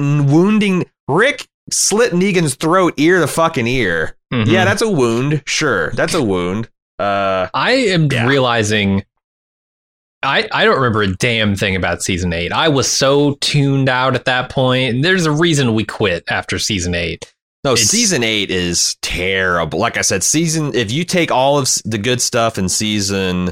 [SPEAKER 3] slit Negan's throat ear to fucking ear. Yeah, that's a wound. Sure, that's a wound.
[SPEAKER 2] I am realizing I don't remember a damn thing about season 8. I was so tuned out at that point. There's a reason we quit after season 8.
[SPEAKER 3] No, season 8 is terrible. Like I said, if you take all of the good stuff in season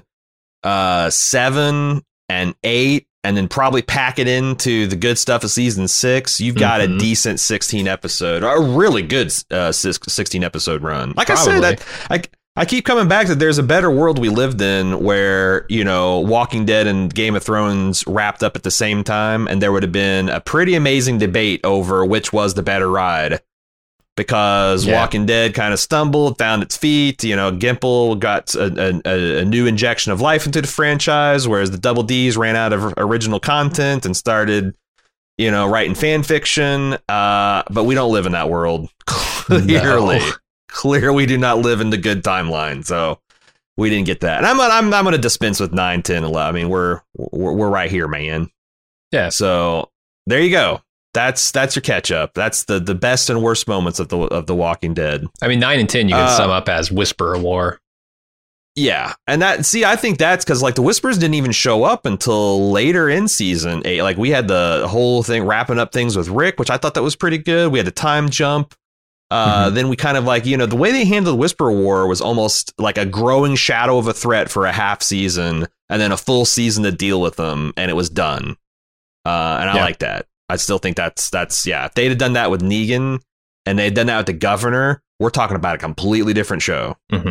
[SPEAKER 3] 7 and 8 and then probably pack it into the good stuff of season 6, you've got a decent 16 episode, a really good 16 episode run. Like probably. I said, I keep coming back that there's a better world we lived in where, Walking Dead and Game of Thrones wrapped up at the same time, and there would have been a pretty amazing debate over which was the better ride. Because Walking Dead kind of stumbled, found its feet. Gimple got a new injection of life into the franchise, whereas the Double D's ran out of original content and started, writing fan fiction. But we don't live in that world. Clearly. No. Clearly, we do not live in the good timeline, so we didn't get that. And I'm going to dispense with 9, 10, 11. I mean, we're right here, man.
[SPEAKER 2] Yeah.
[SPEAKER 3] So there you go. That's your catch up. That's the best and worst moments of the Walking Dead.
[SPEAKER 2] I mean, 9 and 10 you can sum up as Whisper of War.
[SPEAKER 3] Yeah, and I think that's because the Whispers didn't even show up until later in season 8. Like, we had the whole thing wrapping up things with Rick, which I thought that was pretty good. We had the time jump. Then we kind of like, the way they handled Whisper War was almost like a growing shadow of a threat for a half season and then a full season to deal with them. And it was done. And I like that. I still think that's if they'd have done that with Negan and they'd done that with the Governor, we're talking about a completely different show.
[SPEAKER 2] Mm-hmm.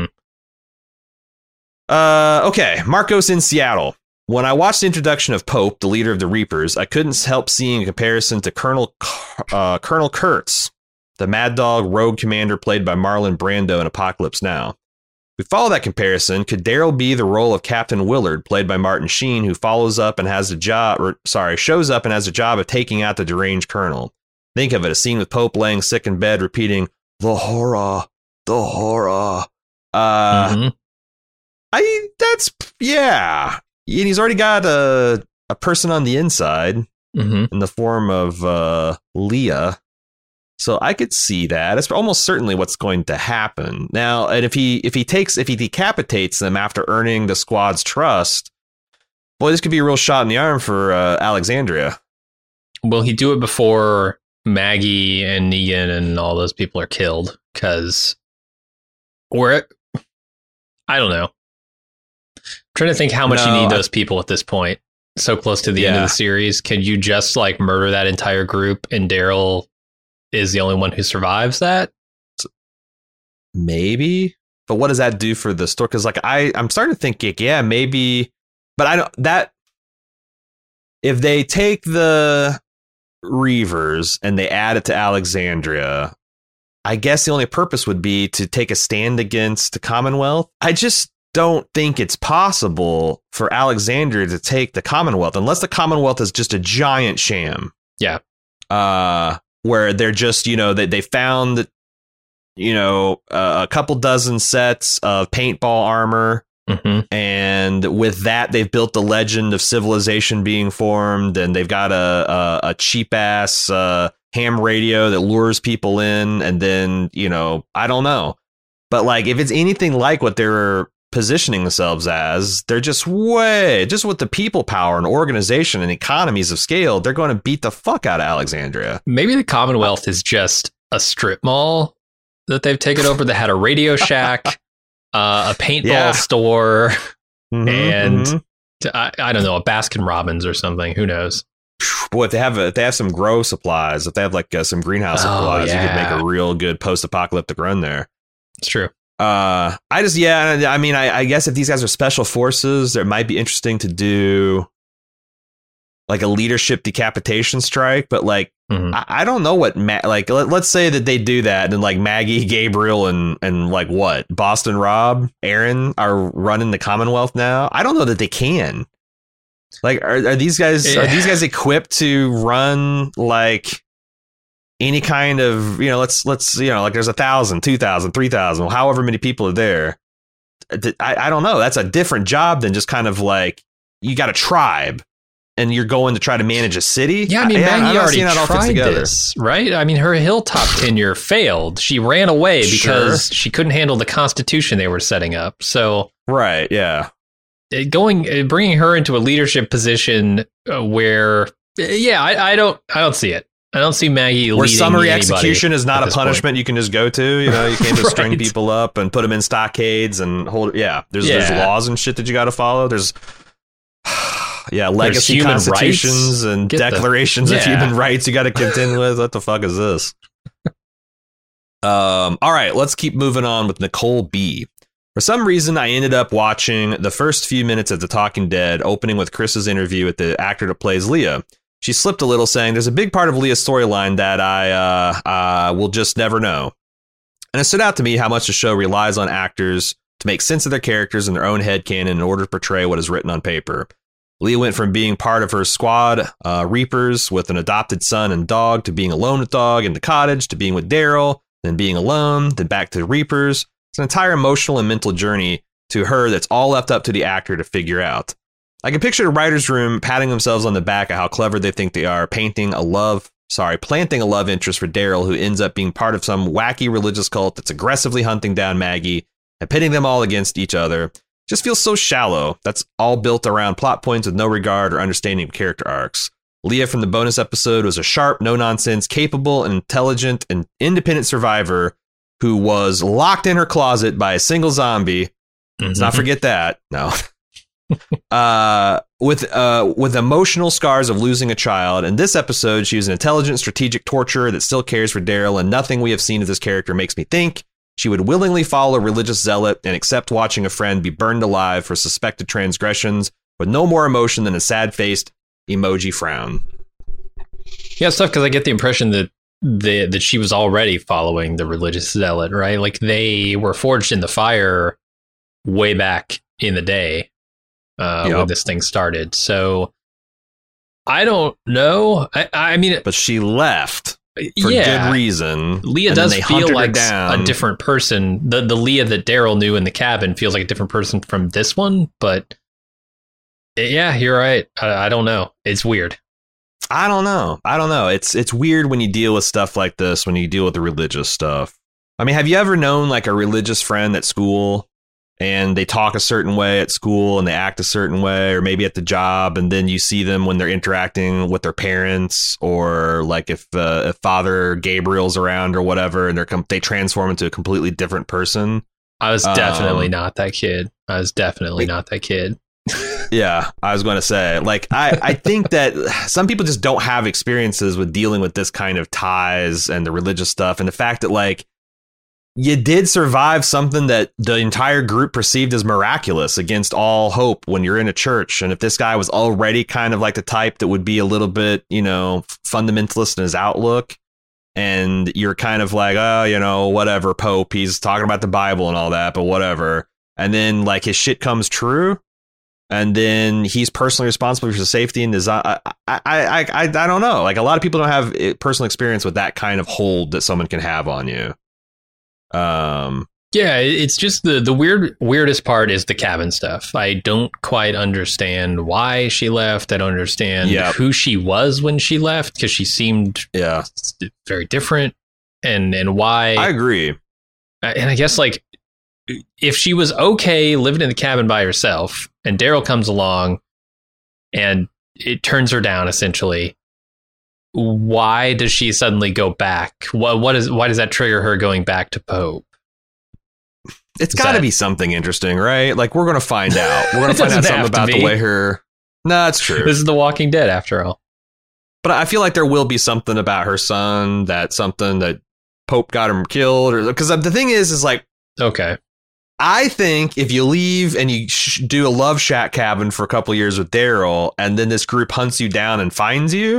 [SPEAKER 3] Okay. Marcos in Seattle. When I watched the introduction of Pope, the leader of the Reapers, I couldn't help seeing a comparison to Colonel Kurtz, the Mad Dog rogue commander played by Marlon Brando in Apocalypse Now. If we follow that comparison, could Daryl be the role of Captain Willard, played by Martin Sheen, who shows up and has the job of taking out the deranged colonel? Think of it, a scene with Pope laying sick in bed, repeating, the horror. And he's already got a person on the inside in the form of Leah. So I could see that. That's almost certainly what's going to happen. Now, and if he decapitates them after earning the squad's trust, boy, this could be a real shot in the arm for Alexandria.
[SPEAKER 2] Will he do it before Maggie and Negan and all those people are killed? Because I don't know. I'm trying to think how much you need those people at this point. So close to the end of the series. Can you just like murder that entire group and Daryl is the only one who survives that?
[SPEAKER 3] Maybe. But what does that do for the story? Because like I'm starting to think, maybe. But I don't that if they take the Reavers and they add it to Alexandria, I guess the only purpose would be to take a stand against the Commonwealth. I just don't think it's possible for Alexandria to take the Commonwealth unless the Commonwealth is just a giant sham.
[SPEAKER 2] Yeah.
[SPEAKER 3] Where they're just, they found, a couple dozen sets of paintball armor.
[SPEAKER 2] Mm-hmm.
[SPEAKER 3] And with that, they've built the legend of civilization being formed. And they've got a cheap ass ham radio that lures people in. And then, I don't know. But like, if it's anything like what they're positioning themselves as, they're just with the people power and organization and economies of scale, they're going to beat the fuck out of Alexandria.
[SPEAKER 2] Maybe the Commonwealth is just a strip mall that they've taken over that had a Radio Shack, a paintball store, and I don't know, a Baskin Robbins or something. Who knows?
[SPEAKER 3] Boy, if they have some grow supplies, if they have like some greenhouse supplies, you could make a real good post-apocalyptic run there.
[SPEAKER 2] It's true.
[SPEAKER 3] I guess if these guys are special forces, it might be interesting to do like a leadership decapitation strike, but like, I don't know what, let's say that they do that and like Maggie, Gabriel, and like what, Boston Rob, Aaron are running the Commonwealth now. I don't know that they can. Like, are these guys equipped to run like any kind of, let's like there's 1,000, 2,000, 3,000, however many people are there. I don't know. That's a different job than just kind of like you got a tribe and you're going to try to manage a city.
[SPEAKER 2] Yeah, I mean, Maggie already tried this, right? I mean, her Hilltop tenure failed. She ran away because she couldn't handle the Constitution they were setting up. So,
[SPEAKER 3] right, yeah.
[SPEAKER 2] Bringing her into a leadership position where, I don't see it. I don't see Maggie
[SPEAKER 3] where
[SPEAKER 2] leading
[SPEAKER 3] summary execution is not a punishment point. You can just go to. You can't just string people up and put them in stockades and hold. Yeah, there's laws and shit that you got to follow. There's legacy constitutions and declarations of human rights you got to contend with. What the fuck is this? All right, let's keep moving on with Nicole B. For some reason, I ended up watching the first few minutes of The Talking Dead, opening with Chris's interview with the actor that plays Leah. She slipped a little, saying there's a big part of Leah's storyline that I will just never know. And it stood out to me how much the show relies on actors to make sense of their characters in their own headcanon in order to portray what is written on paper. Leah went from being part of her squad, Reapers, with an adopted son and dog, to being alone with dog in the cottage, to being with Daryl, then being alone, then back to the Reapers. It's an entire emotional and mental journey to her that's all left up to the actor to figure out. I can picture the writer's room patting themselves on the back of how clever they think they are, planting a love interest for Daryl, who ends up being part of some wacky religious cult that's aggressively hunting down Maggie and pitting them all against each other. Just feels so shallow. That's all built around plot points with no regard or understanding of character arcs. Leah from the bonus episode was a sharp, no-nonsense, capable, and intelligent, and independent survivor who was locked in her closet by a single zombie. Let's not forget that. No. With emotional scars of losing a child. In this episode, she was an intelligent, strategic torturer that still cares for Daryl, and nothing we have seen of this character makes me think she would willingly follow a religious zealot and accept watching a friend be burned alive for suspected transgressions with no more emotion than a sad-faced emoji frown.
[SPEAKER 2] Yeah, it's tough because I get the impression that that she was already following the religious zealot, right? Like they were forged in the fire way back in the day when this thing started. So I don't know. I mean,
[SPEAKER 3] but she left for good reason.
[SPEAKER 2] Leah does feel like a different person. The Leah that Daryl knew in the cabin feels like a different person from this one. But yeah, you're right. I don't know. It's weird.
[SPEAKER 3] I don't know. It's weird when you deal with stuff like this, when you deal with the religious stuff. I mean, have you ever known like a religious friend at school and they talk a certain way at school and they act a certain way, or maybe at the job, and then you see them when they're interacting with their parents, or like if Father Gabriel's around or whatever, and they transform into a completely different person?
[SPEAKER 2] I was definitely not that kid.
[SPEAKER 3] Yeah, I was going to say, like, I think that some people just don't have experiences with dealing with this kind of ties and the religious stuff. And the fact that, like, you did survive something that the entire group perceived as miraculous against all hope when you're in a church. And if this guy was already kind of like the type that would be a little bit, you know, fundamentalist in his outlook, and you're kind of like, oh, you know, whatever, Pope, he's talking about the Bible and all that, but whatever. And then, like, his shit comes true. And then he's personally responsible for safety and design. I don't know. Like, a lot of people don't have personal experience with that kind of hold that someone can have on you.
[SPEAKER 2] Yeah, it's just the weirdest part is the cabin stuff. I don't quite understand why she left. I don't understand who she was when she left, because she seemed very different. And why.
[SPEAKER 3] I agree.
[SPEAKER 2] And I guess, like, if she was okay living in the cabin by herself and Daryl comes along and it turns her down, essentially, why does she suddenly go back? Why does that trigger her going back to Pope?
[SPEAKER 3] It's got to be something interesting, right? Like, we're going to find out. We're going to find out something about the way her... No, it's true.
[SPEAKER 2] This is The Walking Dead, after all.
[SPEAKER 3] But I feel like there will be something about her son, something that Pope got him killed, or because the thing is like,
[SPEAKER 2] okay,
[SPEAKER 3] I think if you leave and you do a love shack cabin for a couple of years with Daryl, and then this group hunts you down and finds you,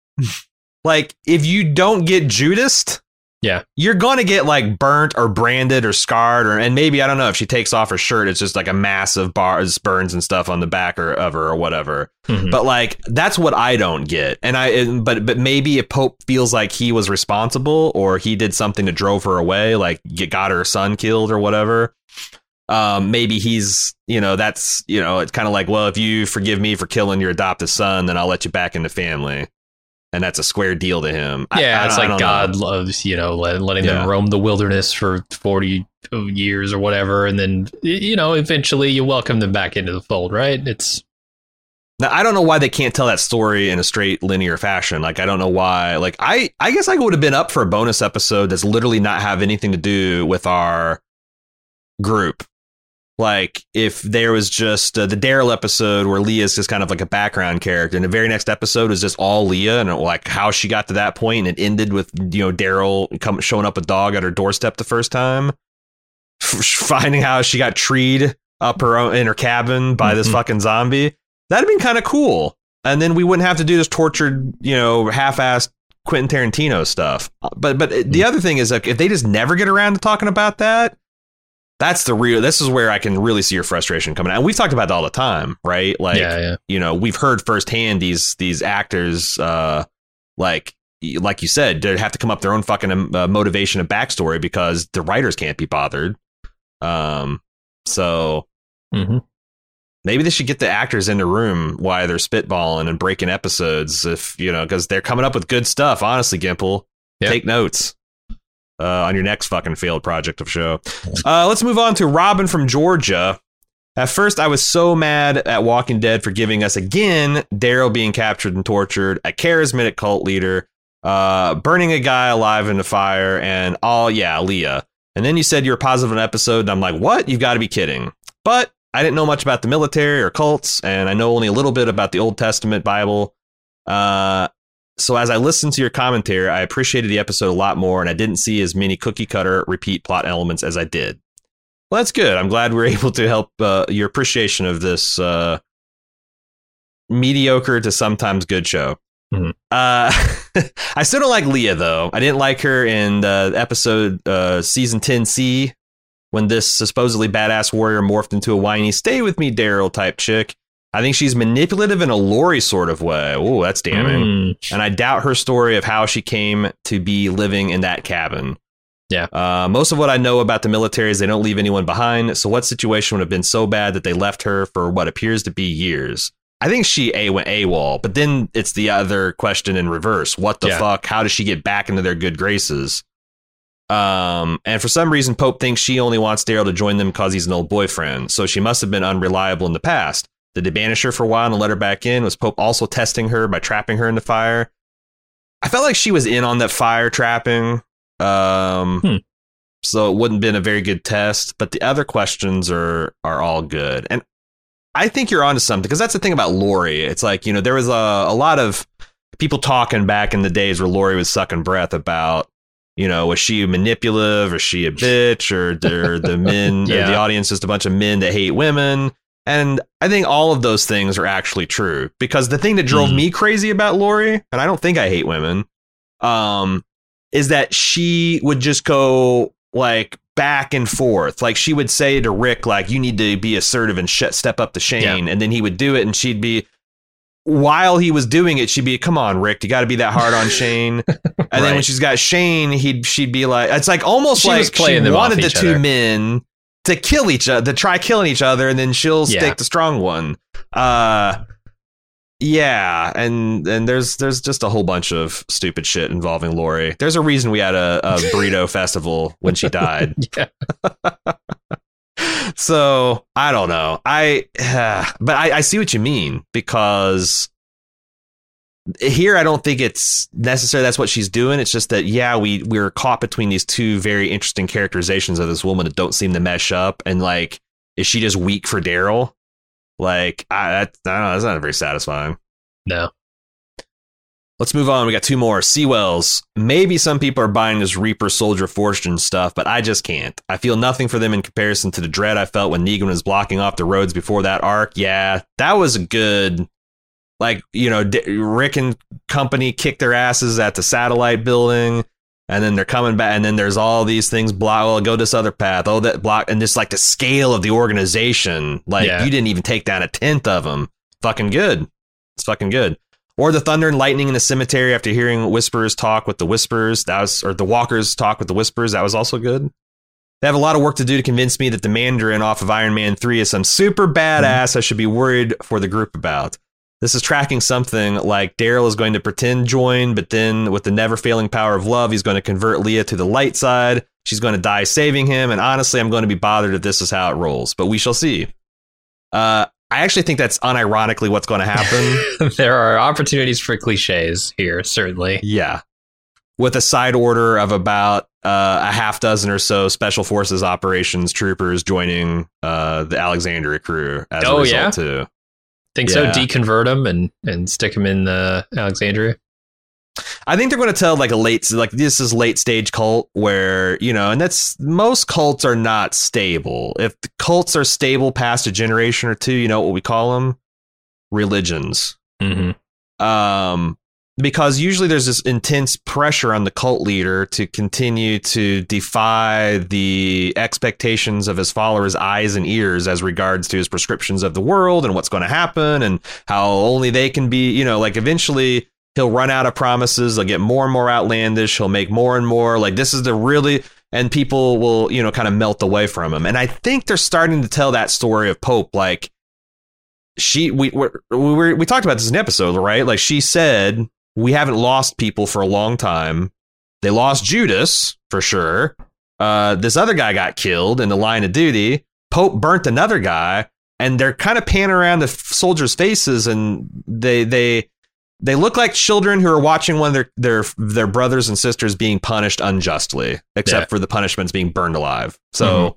[SPEAKER 3] like, if you don't get Judas'd, you're going to get like burnt or branded or scarred, and maybe, I don't know, if she takes off her shirt, it's just like a massive burns and stuff on the back of her or whatever. Mm-hmm. But like, that's what I don't get. But maybe if Pope feels like he was responsible, or he did something that drove her away, like you got her son killed or whatever. Maybe he's, that's, it's kind of like, well, if you forgive me for killing your adopted son, then I'll let you back in the family. And that's a square deal to him.
[SPEAKER 2] Yeah, it's like God loves, letting them roam the wilderness for 40 years or whatever. And then, eventually you welcome them back into the fold, right?
[SPEAKER 3] Now, I don't know why they can't tell that story in a straight linear fashion. Like, I don't know why. Like, I guess I would have been up for a bonus episode that's literally not have anything to do with our group. Like, if there was just the Daryl episode where Leah's just kind of like a background character, and the very next episode is just all Leah, and like how she got to that point, and it ended with, Daryl showing up a dog at her doorstep the first time, finding how she got treed up in her cabin by this fucking zombie. That'd been kind of cool. And then we wouldn't have to do this tortured, half-assed Quentin Tarantino stuff. But the other thing is, like, if they just never get around to talking about that, this is where I can really see your frustration coming out. And we've talked about that all the time, right? Like, we've heard firsthand these actors, like you said, they have to come up with their own fucking motivation and backstory because the writers can't be bothered. So maybe they should get the actors in the room while they're spitballing and breaking episodes, because they're coming up with good stuff. Honestly, Gimple, take notes. On your next fucking failed project of show. Let's move on to Robin from Georgia. At first, I was so mad at Walking Dead for giving us again Daryl being captured and tortured, a charismatic cult leader, burning a guy alive in the fire, and Leah. And then you said you were positive on an episode, and I'm like, what? You've got to be kidding. But I didn't know much about the military or cults, and I know only a little bit about the Old Testament Bible. So as I listened to your commentary, I appreciated the episode a lot more, and I didn't see as many cookie cutter repeat plot elements as I did. Well, that's good. I'm glad we're able to help your appreciation of this mediocre to sometimes good show. Mm-hmm. I still don't like Leah, though. I didn't like her in the episode season 10C when this supposedly badass warrior morphed into a whiny "stay with me, Daryl" type chick. I think she's manipulative in a Lori sort of way. Oh, that's damning. And I doubt her story of how she came to be living in that cabin. Yeah. Most of what I know about the military is they don't leave anyone behind. So what situation would have been so bad that they left her for what appears to be years? I think she went AWOL, but then it's the other question in reverse. What the fuck? How does she get back into their good graces? And for some reason, Pope thinks she only wants Daryl to join them because he's an old boyfriend. So she must have been unreliable in the past. Did they banish her for a while and let her back in? Was Pope also testing her by trapping her in the fire? I felt like she was in on that fire trapping. So it wouldn't have been a very good test, but the other questions are all good. And I think you're onto something, because that's the thing about Lori. It's like, you know, there was a lot of people talking back in the days where Lori was sucking breath about, you know, was she manipulative, or is she a bitch, or the men, or the audience just a bunch of men that hate women. And I think all of those things are actually true, because the thing that drove me crazy about Lori, and I don't think I hate women, is that she would just go like back and forth. Like she would say to Rick, like, you need to be assertive and step up to Shane. Yeah. And then he would do it, and she'd be, while he was doing it, she'd be, come on, Rick, you got to be that hard on Shane. And then when she's got Shane, she'd be like, it's like almost like she wanted the two men to kill each other, to try killing each other, and then she'll stick the strong one. Yeah, and there's just a whole bunch of stupid shit involving Lori. There's a reason we had a burrito festival when she died. So I don't know. But I see what you mean, because here I don't think it's necessary that's what she's doing. It's just that we're caught between these two very interesting characterizations of this woman that don't seem to mesh up. And like, is she just weak for Daryl? Like, I don't know. That's not very satisfying. No. Let's move on. We got two more. Seawells. Maybe some people are buying this Reaper Soldier Fortune stuff, but I just can't. I feel nothing for them in comparison to the dread I felt when Negan was blocking off the roads before that arc. Yeah, that was a good, like, you know, Rick and company kicked their asses at the satellite building, and then they're coming back, and then there's all these things block. Well, go this other path. Oh, that block, and just like the scale of the organization, like you didn't even take down a tenth of them. Fucking good. It's fucking good. Or the thunder and lightning in the cemetery after hearing Whisperers talk with the Whispers. Or the Walkers talk with the Whispers. That was also good. They have a lot of work to do to convince me that the Mandarin off of Iron Man 3 is some super badass I should be worried for the group about. This is tracking something like Daryl is going to pretend join, but then with the never failing power of love, he's going to convert Leah to the light side. She's going to die saving him. And honestly, I'm going to be bothered if this is how it rolls, but we shall see. I actually think that's unironically what's going to happen.
[SPEAKER 2] There are opportunities for cliches here, certainly.
[SPEAKER 3] Yeah. With a side order of about a half dozen or so special forces operations troopers joining the Alexandria crew as a result, too.
[SPEAKER 2] Think so? Deconvert them and stick them in Alexandria?
[SPEAKER 3] I think they're going to tell like this is late stage cult where, you know, and that's, most cults are not stable. If the cults are stable past a generation or two, you know what we call them? Religions. Mm-hmm. Because usually there's this intense pressure on the cult leader to continue to defy the expectations of his followers' eyes and ears as regards to his prescriptions of the world and what's going to happen and how only they can be, you know, like eventually he'll run out of promises. They'll get more and more outlandish. He'll make more and more like this is the really, and people will, you know, kind of melt away from him. And I think they're starting to tell that story of Pope. Like we talked about this in the episode, right? Like she said, we haven't lost people for a long time. They lost Judas for sure. This other guy got killed in the line of duty. Pope burnt another guy. and they're kind of panning around the soldiers' faces, and they look like children who are watching one of their brothers and sisters being punished unjustly, except for the punishments being burned alive. So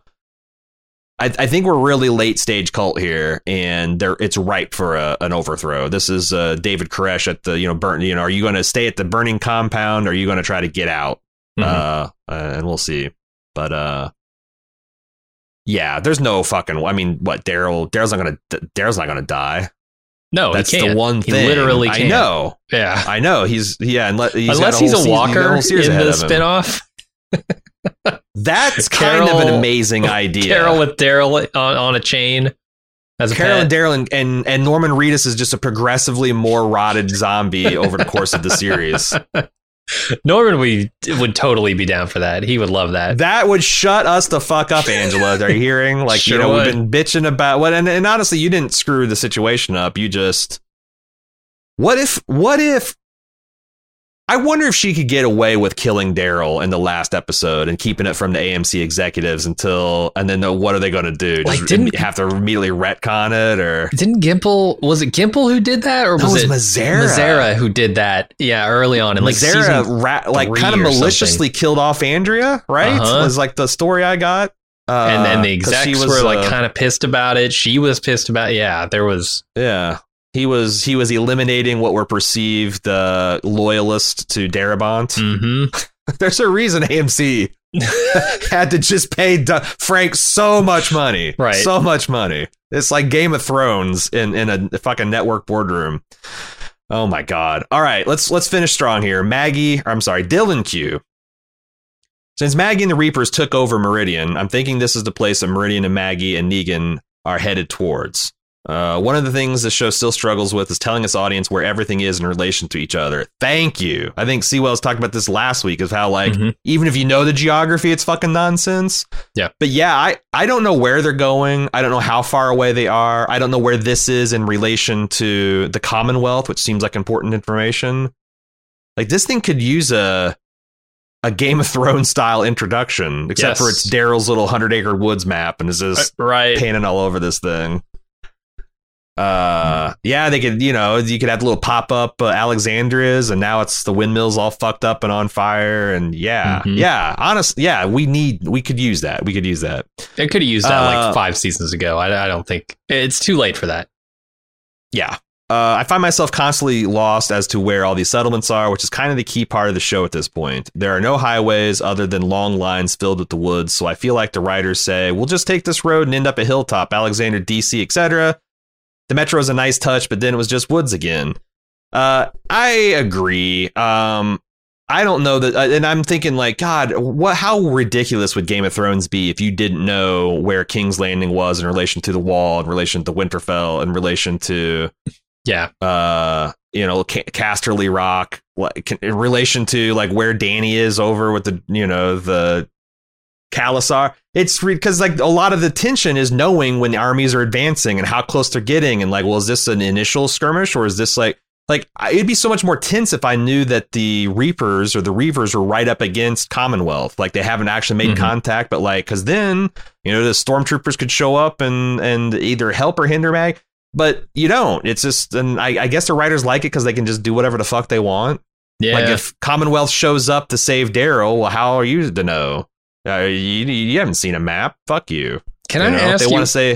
[SPEAKER 3] I think we're really late stage cult here, and it's ripe for an overthrow. This is David Koresh at the are you going to stay at the burning compound, or are you going to try to get out? And we'll see. But yeah, there's no fucking. I mean, what Daryl's not gonna die.
[SPEAKER 2] No,
[SPEAKER 3] that's
[SPEAKER 2] he can't.
[SPEAKER 3] the one thing.
[SPEAKER 2] He literally can't.
[SPEAKER 3] I know.
[SPEAKER 2] Yeah,
[SPEAKER 3] I know. Unless
[SPEAKER 2] he's a walker in the spinoff.
[SPEAKER 3] That's kind of an amazing idea.
[SPEAKER 2] Carol with Daryl on a chain. As
[SPEAKER 3] Carol and Daryl and Norman Reedus is just a progressively more rotted zombie over the course of the series.
[SPEAKER 2] Norman would totally be down for that. He would love that.
[SPEAKER 3] That would shut us the fuck up, Angela. Are you hearing? Like,
[SPEAKER 2] sure
[SPEAKER 3] we've been bitching about what, and honestly, you didn't screw the situation up. You just, what if, I wonder if she could get away with killing Daryl in the last episode and keeping it from the AMC executives and then what are they going to do? Just didn't have to immediately retcon it, or
[SPEAKER 2] was it Gimple who did that, or was it Mazzara who did that? Yeah, early on in
[SPEAKER 3] Mazzara kind of maliciously killed off Andrea, right? Was like the story I got.
[SPEAKER 2] And then the execs were like kind of pissed about it. She was pissed about it. Yeah, there was.
[SPEAKER 3] Yeah. He was eliminating what were perceived loyalists to Darabont.
[SPEAKER 2] Mm-hmm.
[SPEAKER 3] There's a reason AMC had to just pay Frank so much money.
[SPEAKER 2] Right.
[SPEAKER 3] So much money. It's like Game of Thrones in a fucking network boardroom. Oh my God. All right, let's finish strong here. Dylan Q. Since Maggie and the Reapers took over Meridian, I'm thinking this is the place that Meridian and Maggie and Negan are headed towards. One of the things the show still struggles with is telling its audience where everything is in relation to each other. Thank you. I think Sewell's talked about this last week, of how even if you know the geography, it's fucking nonsense.
[SPEAKER 2] Yeah.
[SPEAKER 3] But yeah, I don't know where they're going. I don't know how far away they are. I don't know where this is in relation to the Commonwealth, which seems like important information. Like, this thing could use a Game of Thrones style introduction, except for it's Daryl's little 100-acre woods map and is just painting all over this thing. Yeah, they could, you could have little pop-up Alexandrias, and now it's the windmills all fucked up and on fire, and honestly, we could use that.
[SPEAKER 2] It could have used that like 5 seasons ago. I don't think it's too late for that.
[SPEAKER 3] Yeah. I find myself constantly lost as to where all these settlements are, which is kind of the key part of the show at this point. There are no highways other than long lines filled with the woods, so I feel like the writers say, we'll just take this road and end up at Hilltop, Alexander, DC, etc. The metro is a nice touch, but then it was just woods again. I agree. I don't know that, and I'm thinking like, God, how ridiculous would Game of Thrones be if you didn't know where King's Landing was in relation to the Wall, in relation to Winterfell, in relation to Casterly Rock, like in relation to like where Dany is over with the Khalasar. It's because like a lot of the tension is knowing when the armies are advancing and how close they're getting, and like, well, is this an initial skirmish, or is this like it'd be so much more tense if I knew that the Reapers or the Reavers were right up against Commonwealth, like they haven't actually made contact, but like, because then the stormtroopers could show up and either help or hinder Mag, but you don't. It's just, and I guess the writers like it because they can just do whatever the fuck they want.
[SPEAKER 2] Yeah.
[SPEAKER 3] Like if Commonwealth shows up to save Daryl, well, how are you to know? You haven't seen a map. Fuck you.
[SPEAKER 2] Can I ask
[SPEAKER 3] they want to say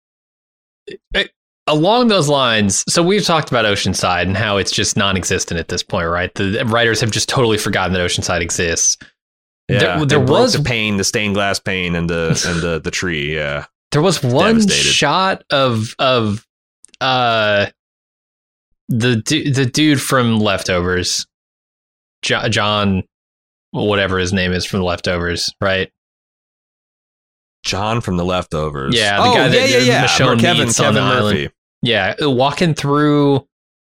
[SPEAKER 2] along those lines? So we've talked about Oceanside and how it's just non-existent at this point, right? The writers have just totally forgotten that Oceanside exists.
[SPEAKER 3] Yeah, there was the pane, the stained glass pane, and the tree. Yeah,
[SPEAKER 2] there was one shot of the dude from Leftovers, John. Whatever his name is from the Leftovers, right?
[SPEAKER 3] John from the Leftovers.
[SPEAKER 2] Yeah, the guy that Michonne meets on the island.
[SPEAKER 3] Murphy.
[SPEAKER 2] Yeah, walking through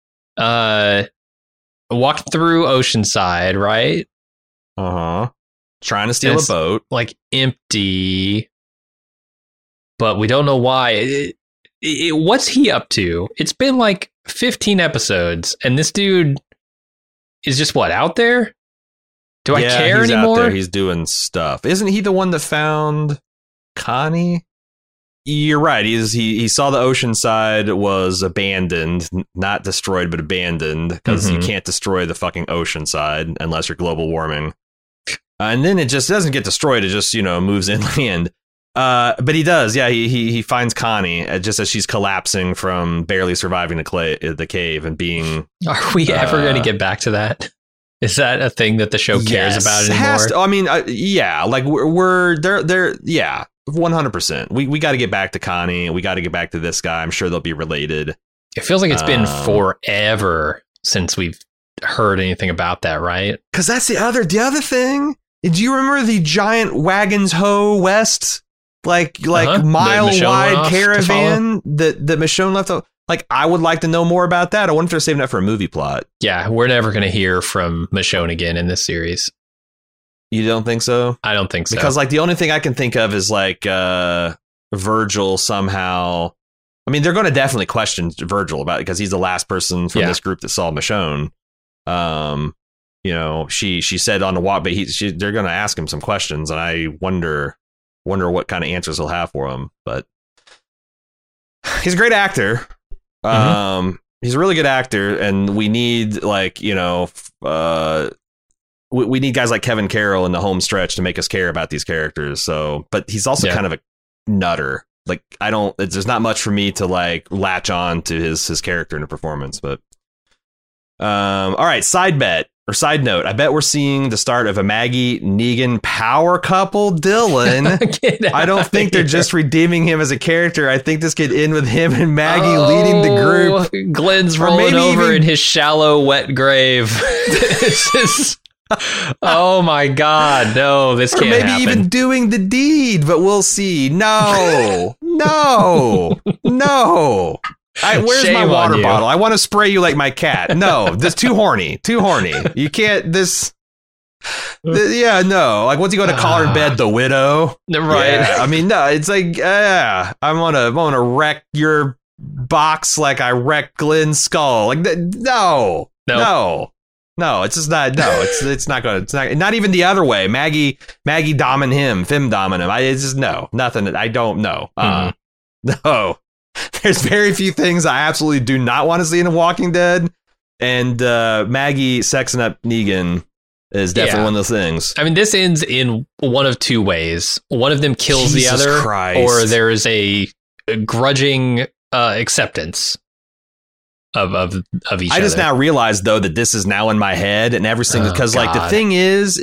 [SPEAKER 2] Oceanside, right?
[SPEAKER 3] Trying to steal a boat,
[SPEAKER 2] like empty, but we don't know why. What's he up to? It's been like 15 episodes, and this dude is just out there. Do I care
[SPEAKER 3] he's
[SPEAKER 2] anymore?
[SPEAKER 3] Out there. He's doing stuff. Isn't he the one that found Connie? You're right. He saw the ocean side was abandoned, not destroyed, but abandoned, because you can't destroy the fucking ocean side unless you're global warming. And then it just doesn't get destroyed. It just, moves inland. But he does. Yeah, he finds Connie just as she's collapsing from barely surviving the cave and being.
[SPEAKER 2] Are we ever going to get back to that? Is that a thing that the show cares about anymore?
[SPEAKER 3] Yeah, like we're there. Yeah. 100%. We got to get back to Connie. We got to get back to this guy. I'm sure they'll be related.
[SPEAKER 2] It feels like it's been forever since we've heard anything about that, right?
[SPEAKER 3] Because that's the other thing. Do you remember the giant wagons ho west, like mile wide caravan that Michonne left? Like, I would like to know more about that. I wonder if they're saving that for a movie plot.
[SPEAKER 2] Yeah, we're never going to hear from Michonne again in this series.
[SPEAKER 3] You don't think so?
[SPEAKER 2] I don't think so.
[SPEAKER 3] Because the only thing I can think of is Virgil somehow. I mean, they're going to definitely question Virgil about it because he's the last person from this group that saw Michonne. She said on the walk, but they're going to ask him some questions, and I wonder what kind of answers he'll have for him. But he's a great actor. He's a really good actor, and we need we need guys like Kevin Carroll in the home stretch to make us care about these characters. So, but he's also kind of a nutter. Like, there's not much for me to latch on to his character and the performance. But, all right, side note. I bet we're seeing the start of a Maggie Negan power couple, Dylan. I don't think they're just redeeming him as a character. I think this could end with him and Maggie leading the group.
[SPEAKER 2] Glenn's rolling over in his shallow, wet grave. This is. Oh my God! No, this can't happen.
[SPEAKER 3] Maybe even doing the deed, but we'll see. No. Where's
[SPEAKER 2] Shame
[SPEAKER 3] my water
[SPEAKER 2] on
[SPEAKER 3] bottle? I want to spray you like my cat. No, this too horny. You can't. No. Like, what's he going to call her in bed? The widow,
[SPEAKER 2] right?
[SPEAKER 3] Yeah, I mean, no. It's like, I'm gonna wreck your box like I wrecked Glenn's skull. Like, no. No, it's just not. No, it's not going to. Not even the other way. Maggie doming him, Fem doming him. It's just nothing. I don't know. No, there's very few things I absolutely do not want to see in The Walking Dead, and Maggie sexing up Negan is definitely one of those things.
[SPEAKER 2] I mean, this ends in one of two ways. One of them kills
[SPEAKER 3] Jesus
[SPEAKER 2] the other,
[SPEAKER 3] Christ.
[SPEAKER 2] or there is a grudging acceptance of each other.
[SPEAKER 3] I just now realized, though, that this is now in my head and every single, because the thing is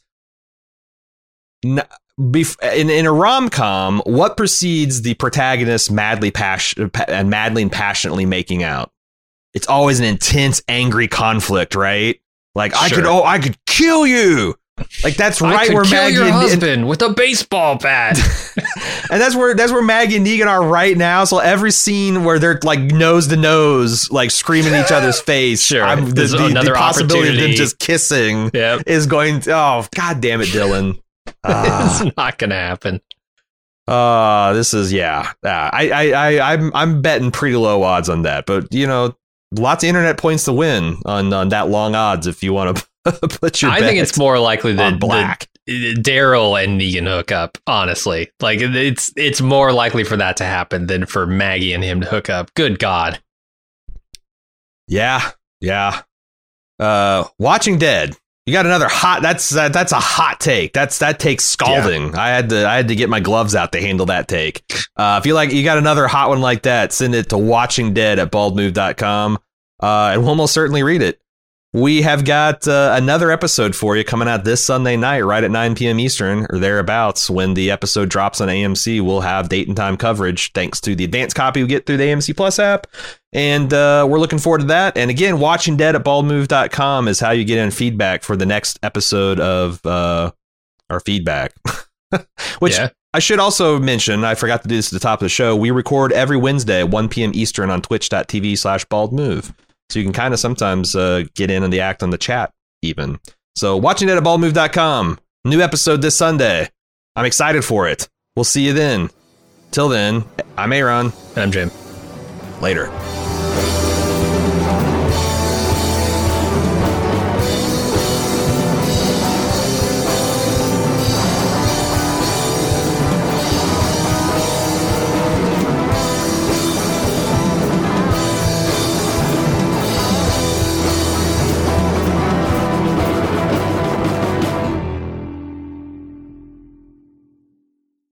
[SPEAKER 3] in a rom-com, what precedes the protagonist madly and passionately making out? It's always an intense, angry conflict, right? Like,
[SPEAKER 2] sure.
[SPEAKER 3] I could kill you. Like, that's right where Maggie
[SPEAKER 2] your husband with a baseball bat.
[SPEAKER 3] And that's where Maggie and Negan are right now. So every scene where they're like nose to nose, like screaming in each other's face,
[SPEAKER 2] sure,
[SPEAKER 3] the possibility of them just kissing is going to, oh, God damn it, Dylan.
[SPEAKER 2] It's not gonna happen.
[SPEAKER 3] This is I'm betting pretty low odds on that, but lots of internet points to win on that long odds if you want to put your. I
[SPEAKER 2] think it's more likely that
[SPEAKER 3] Black
[SPEAKER 2] Daryl and Negan hook up. Honestly, like it's more likely for that to happen than for Maggie and him to hook up. Good God.
[SPEAKER 3] Yeah. Watching Dead. You got another hot. That's a hot take. That takes scalding. Yeah. I had to get my gloves out to handle that take. If you got another hot one like that, send it to watchingdead@baldmove.com, and we'll most certainly read it. We have got another episode for you coming out this Sunday night, right at 9 p.m. Eastern or thereabouts. When the episode drops on AMC, we'll have date and time coverage thanks to the advanced copy we get through the AMC Plus app. And we're looking forward to that. And again, watchingdead@baldmove.com is how you get in feedback for the next episode of our feedback. Which I should also mention, I forgot to do this at the top of the show. We record every Wednesday at 1 p.m. Eastern on twitch.tv/baldmove. So you can kind of sometimes get in on the act on the chat even. So watchingdead@baldmove.com. New episode this Sunday. I'm excited for it. We'll see you then. Till then, I'm Aaron.
[SPEAKER 2] And I'm Jim.
[SPEAKER 3] Later.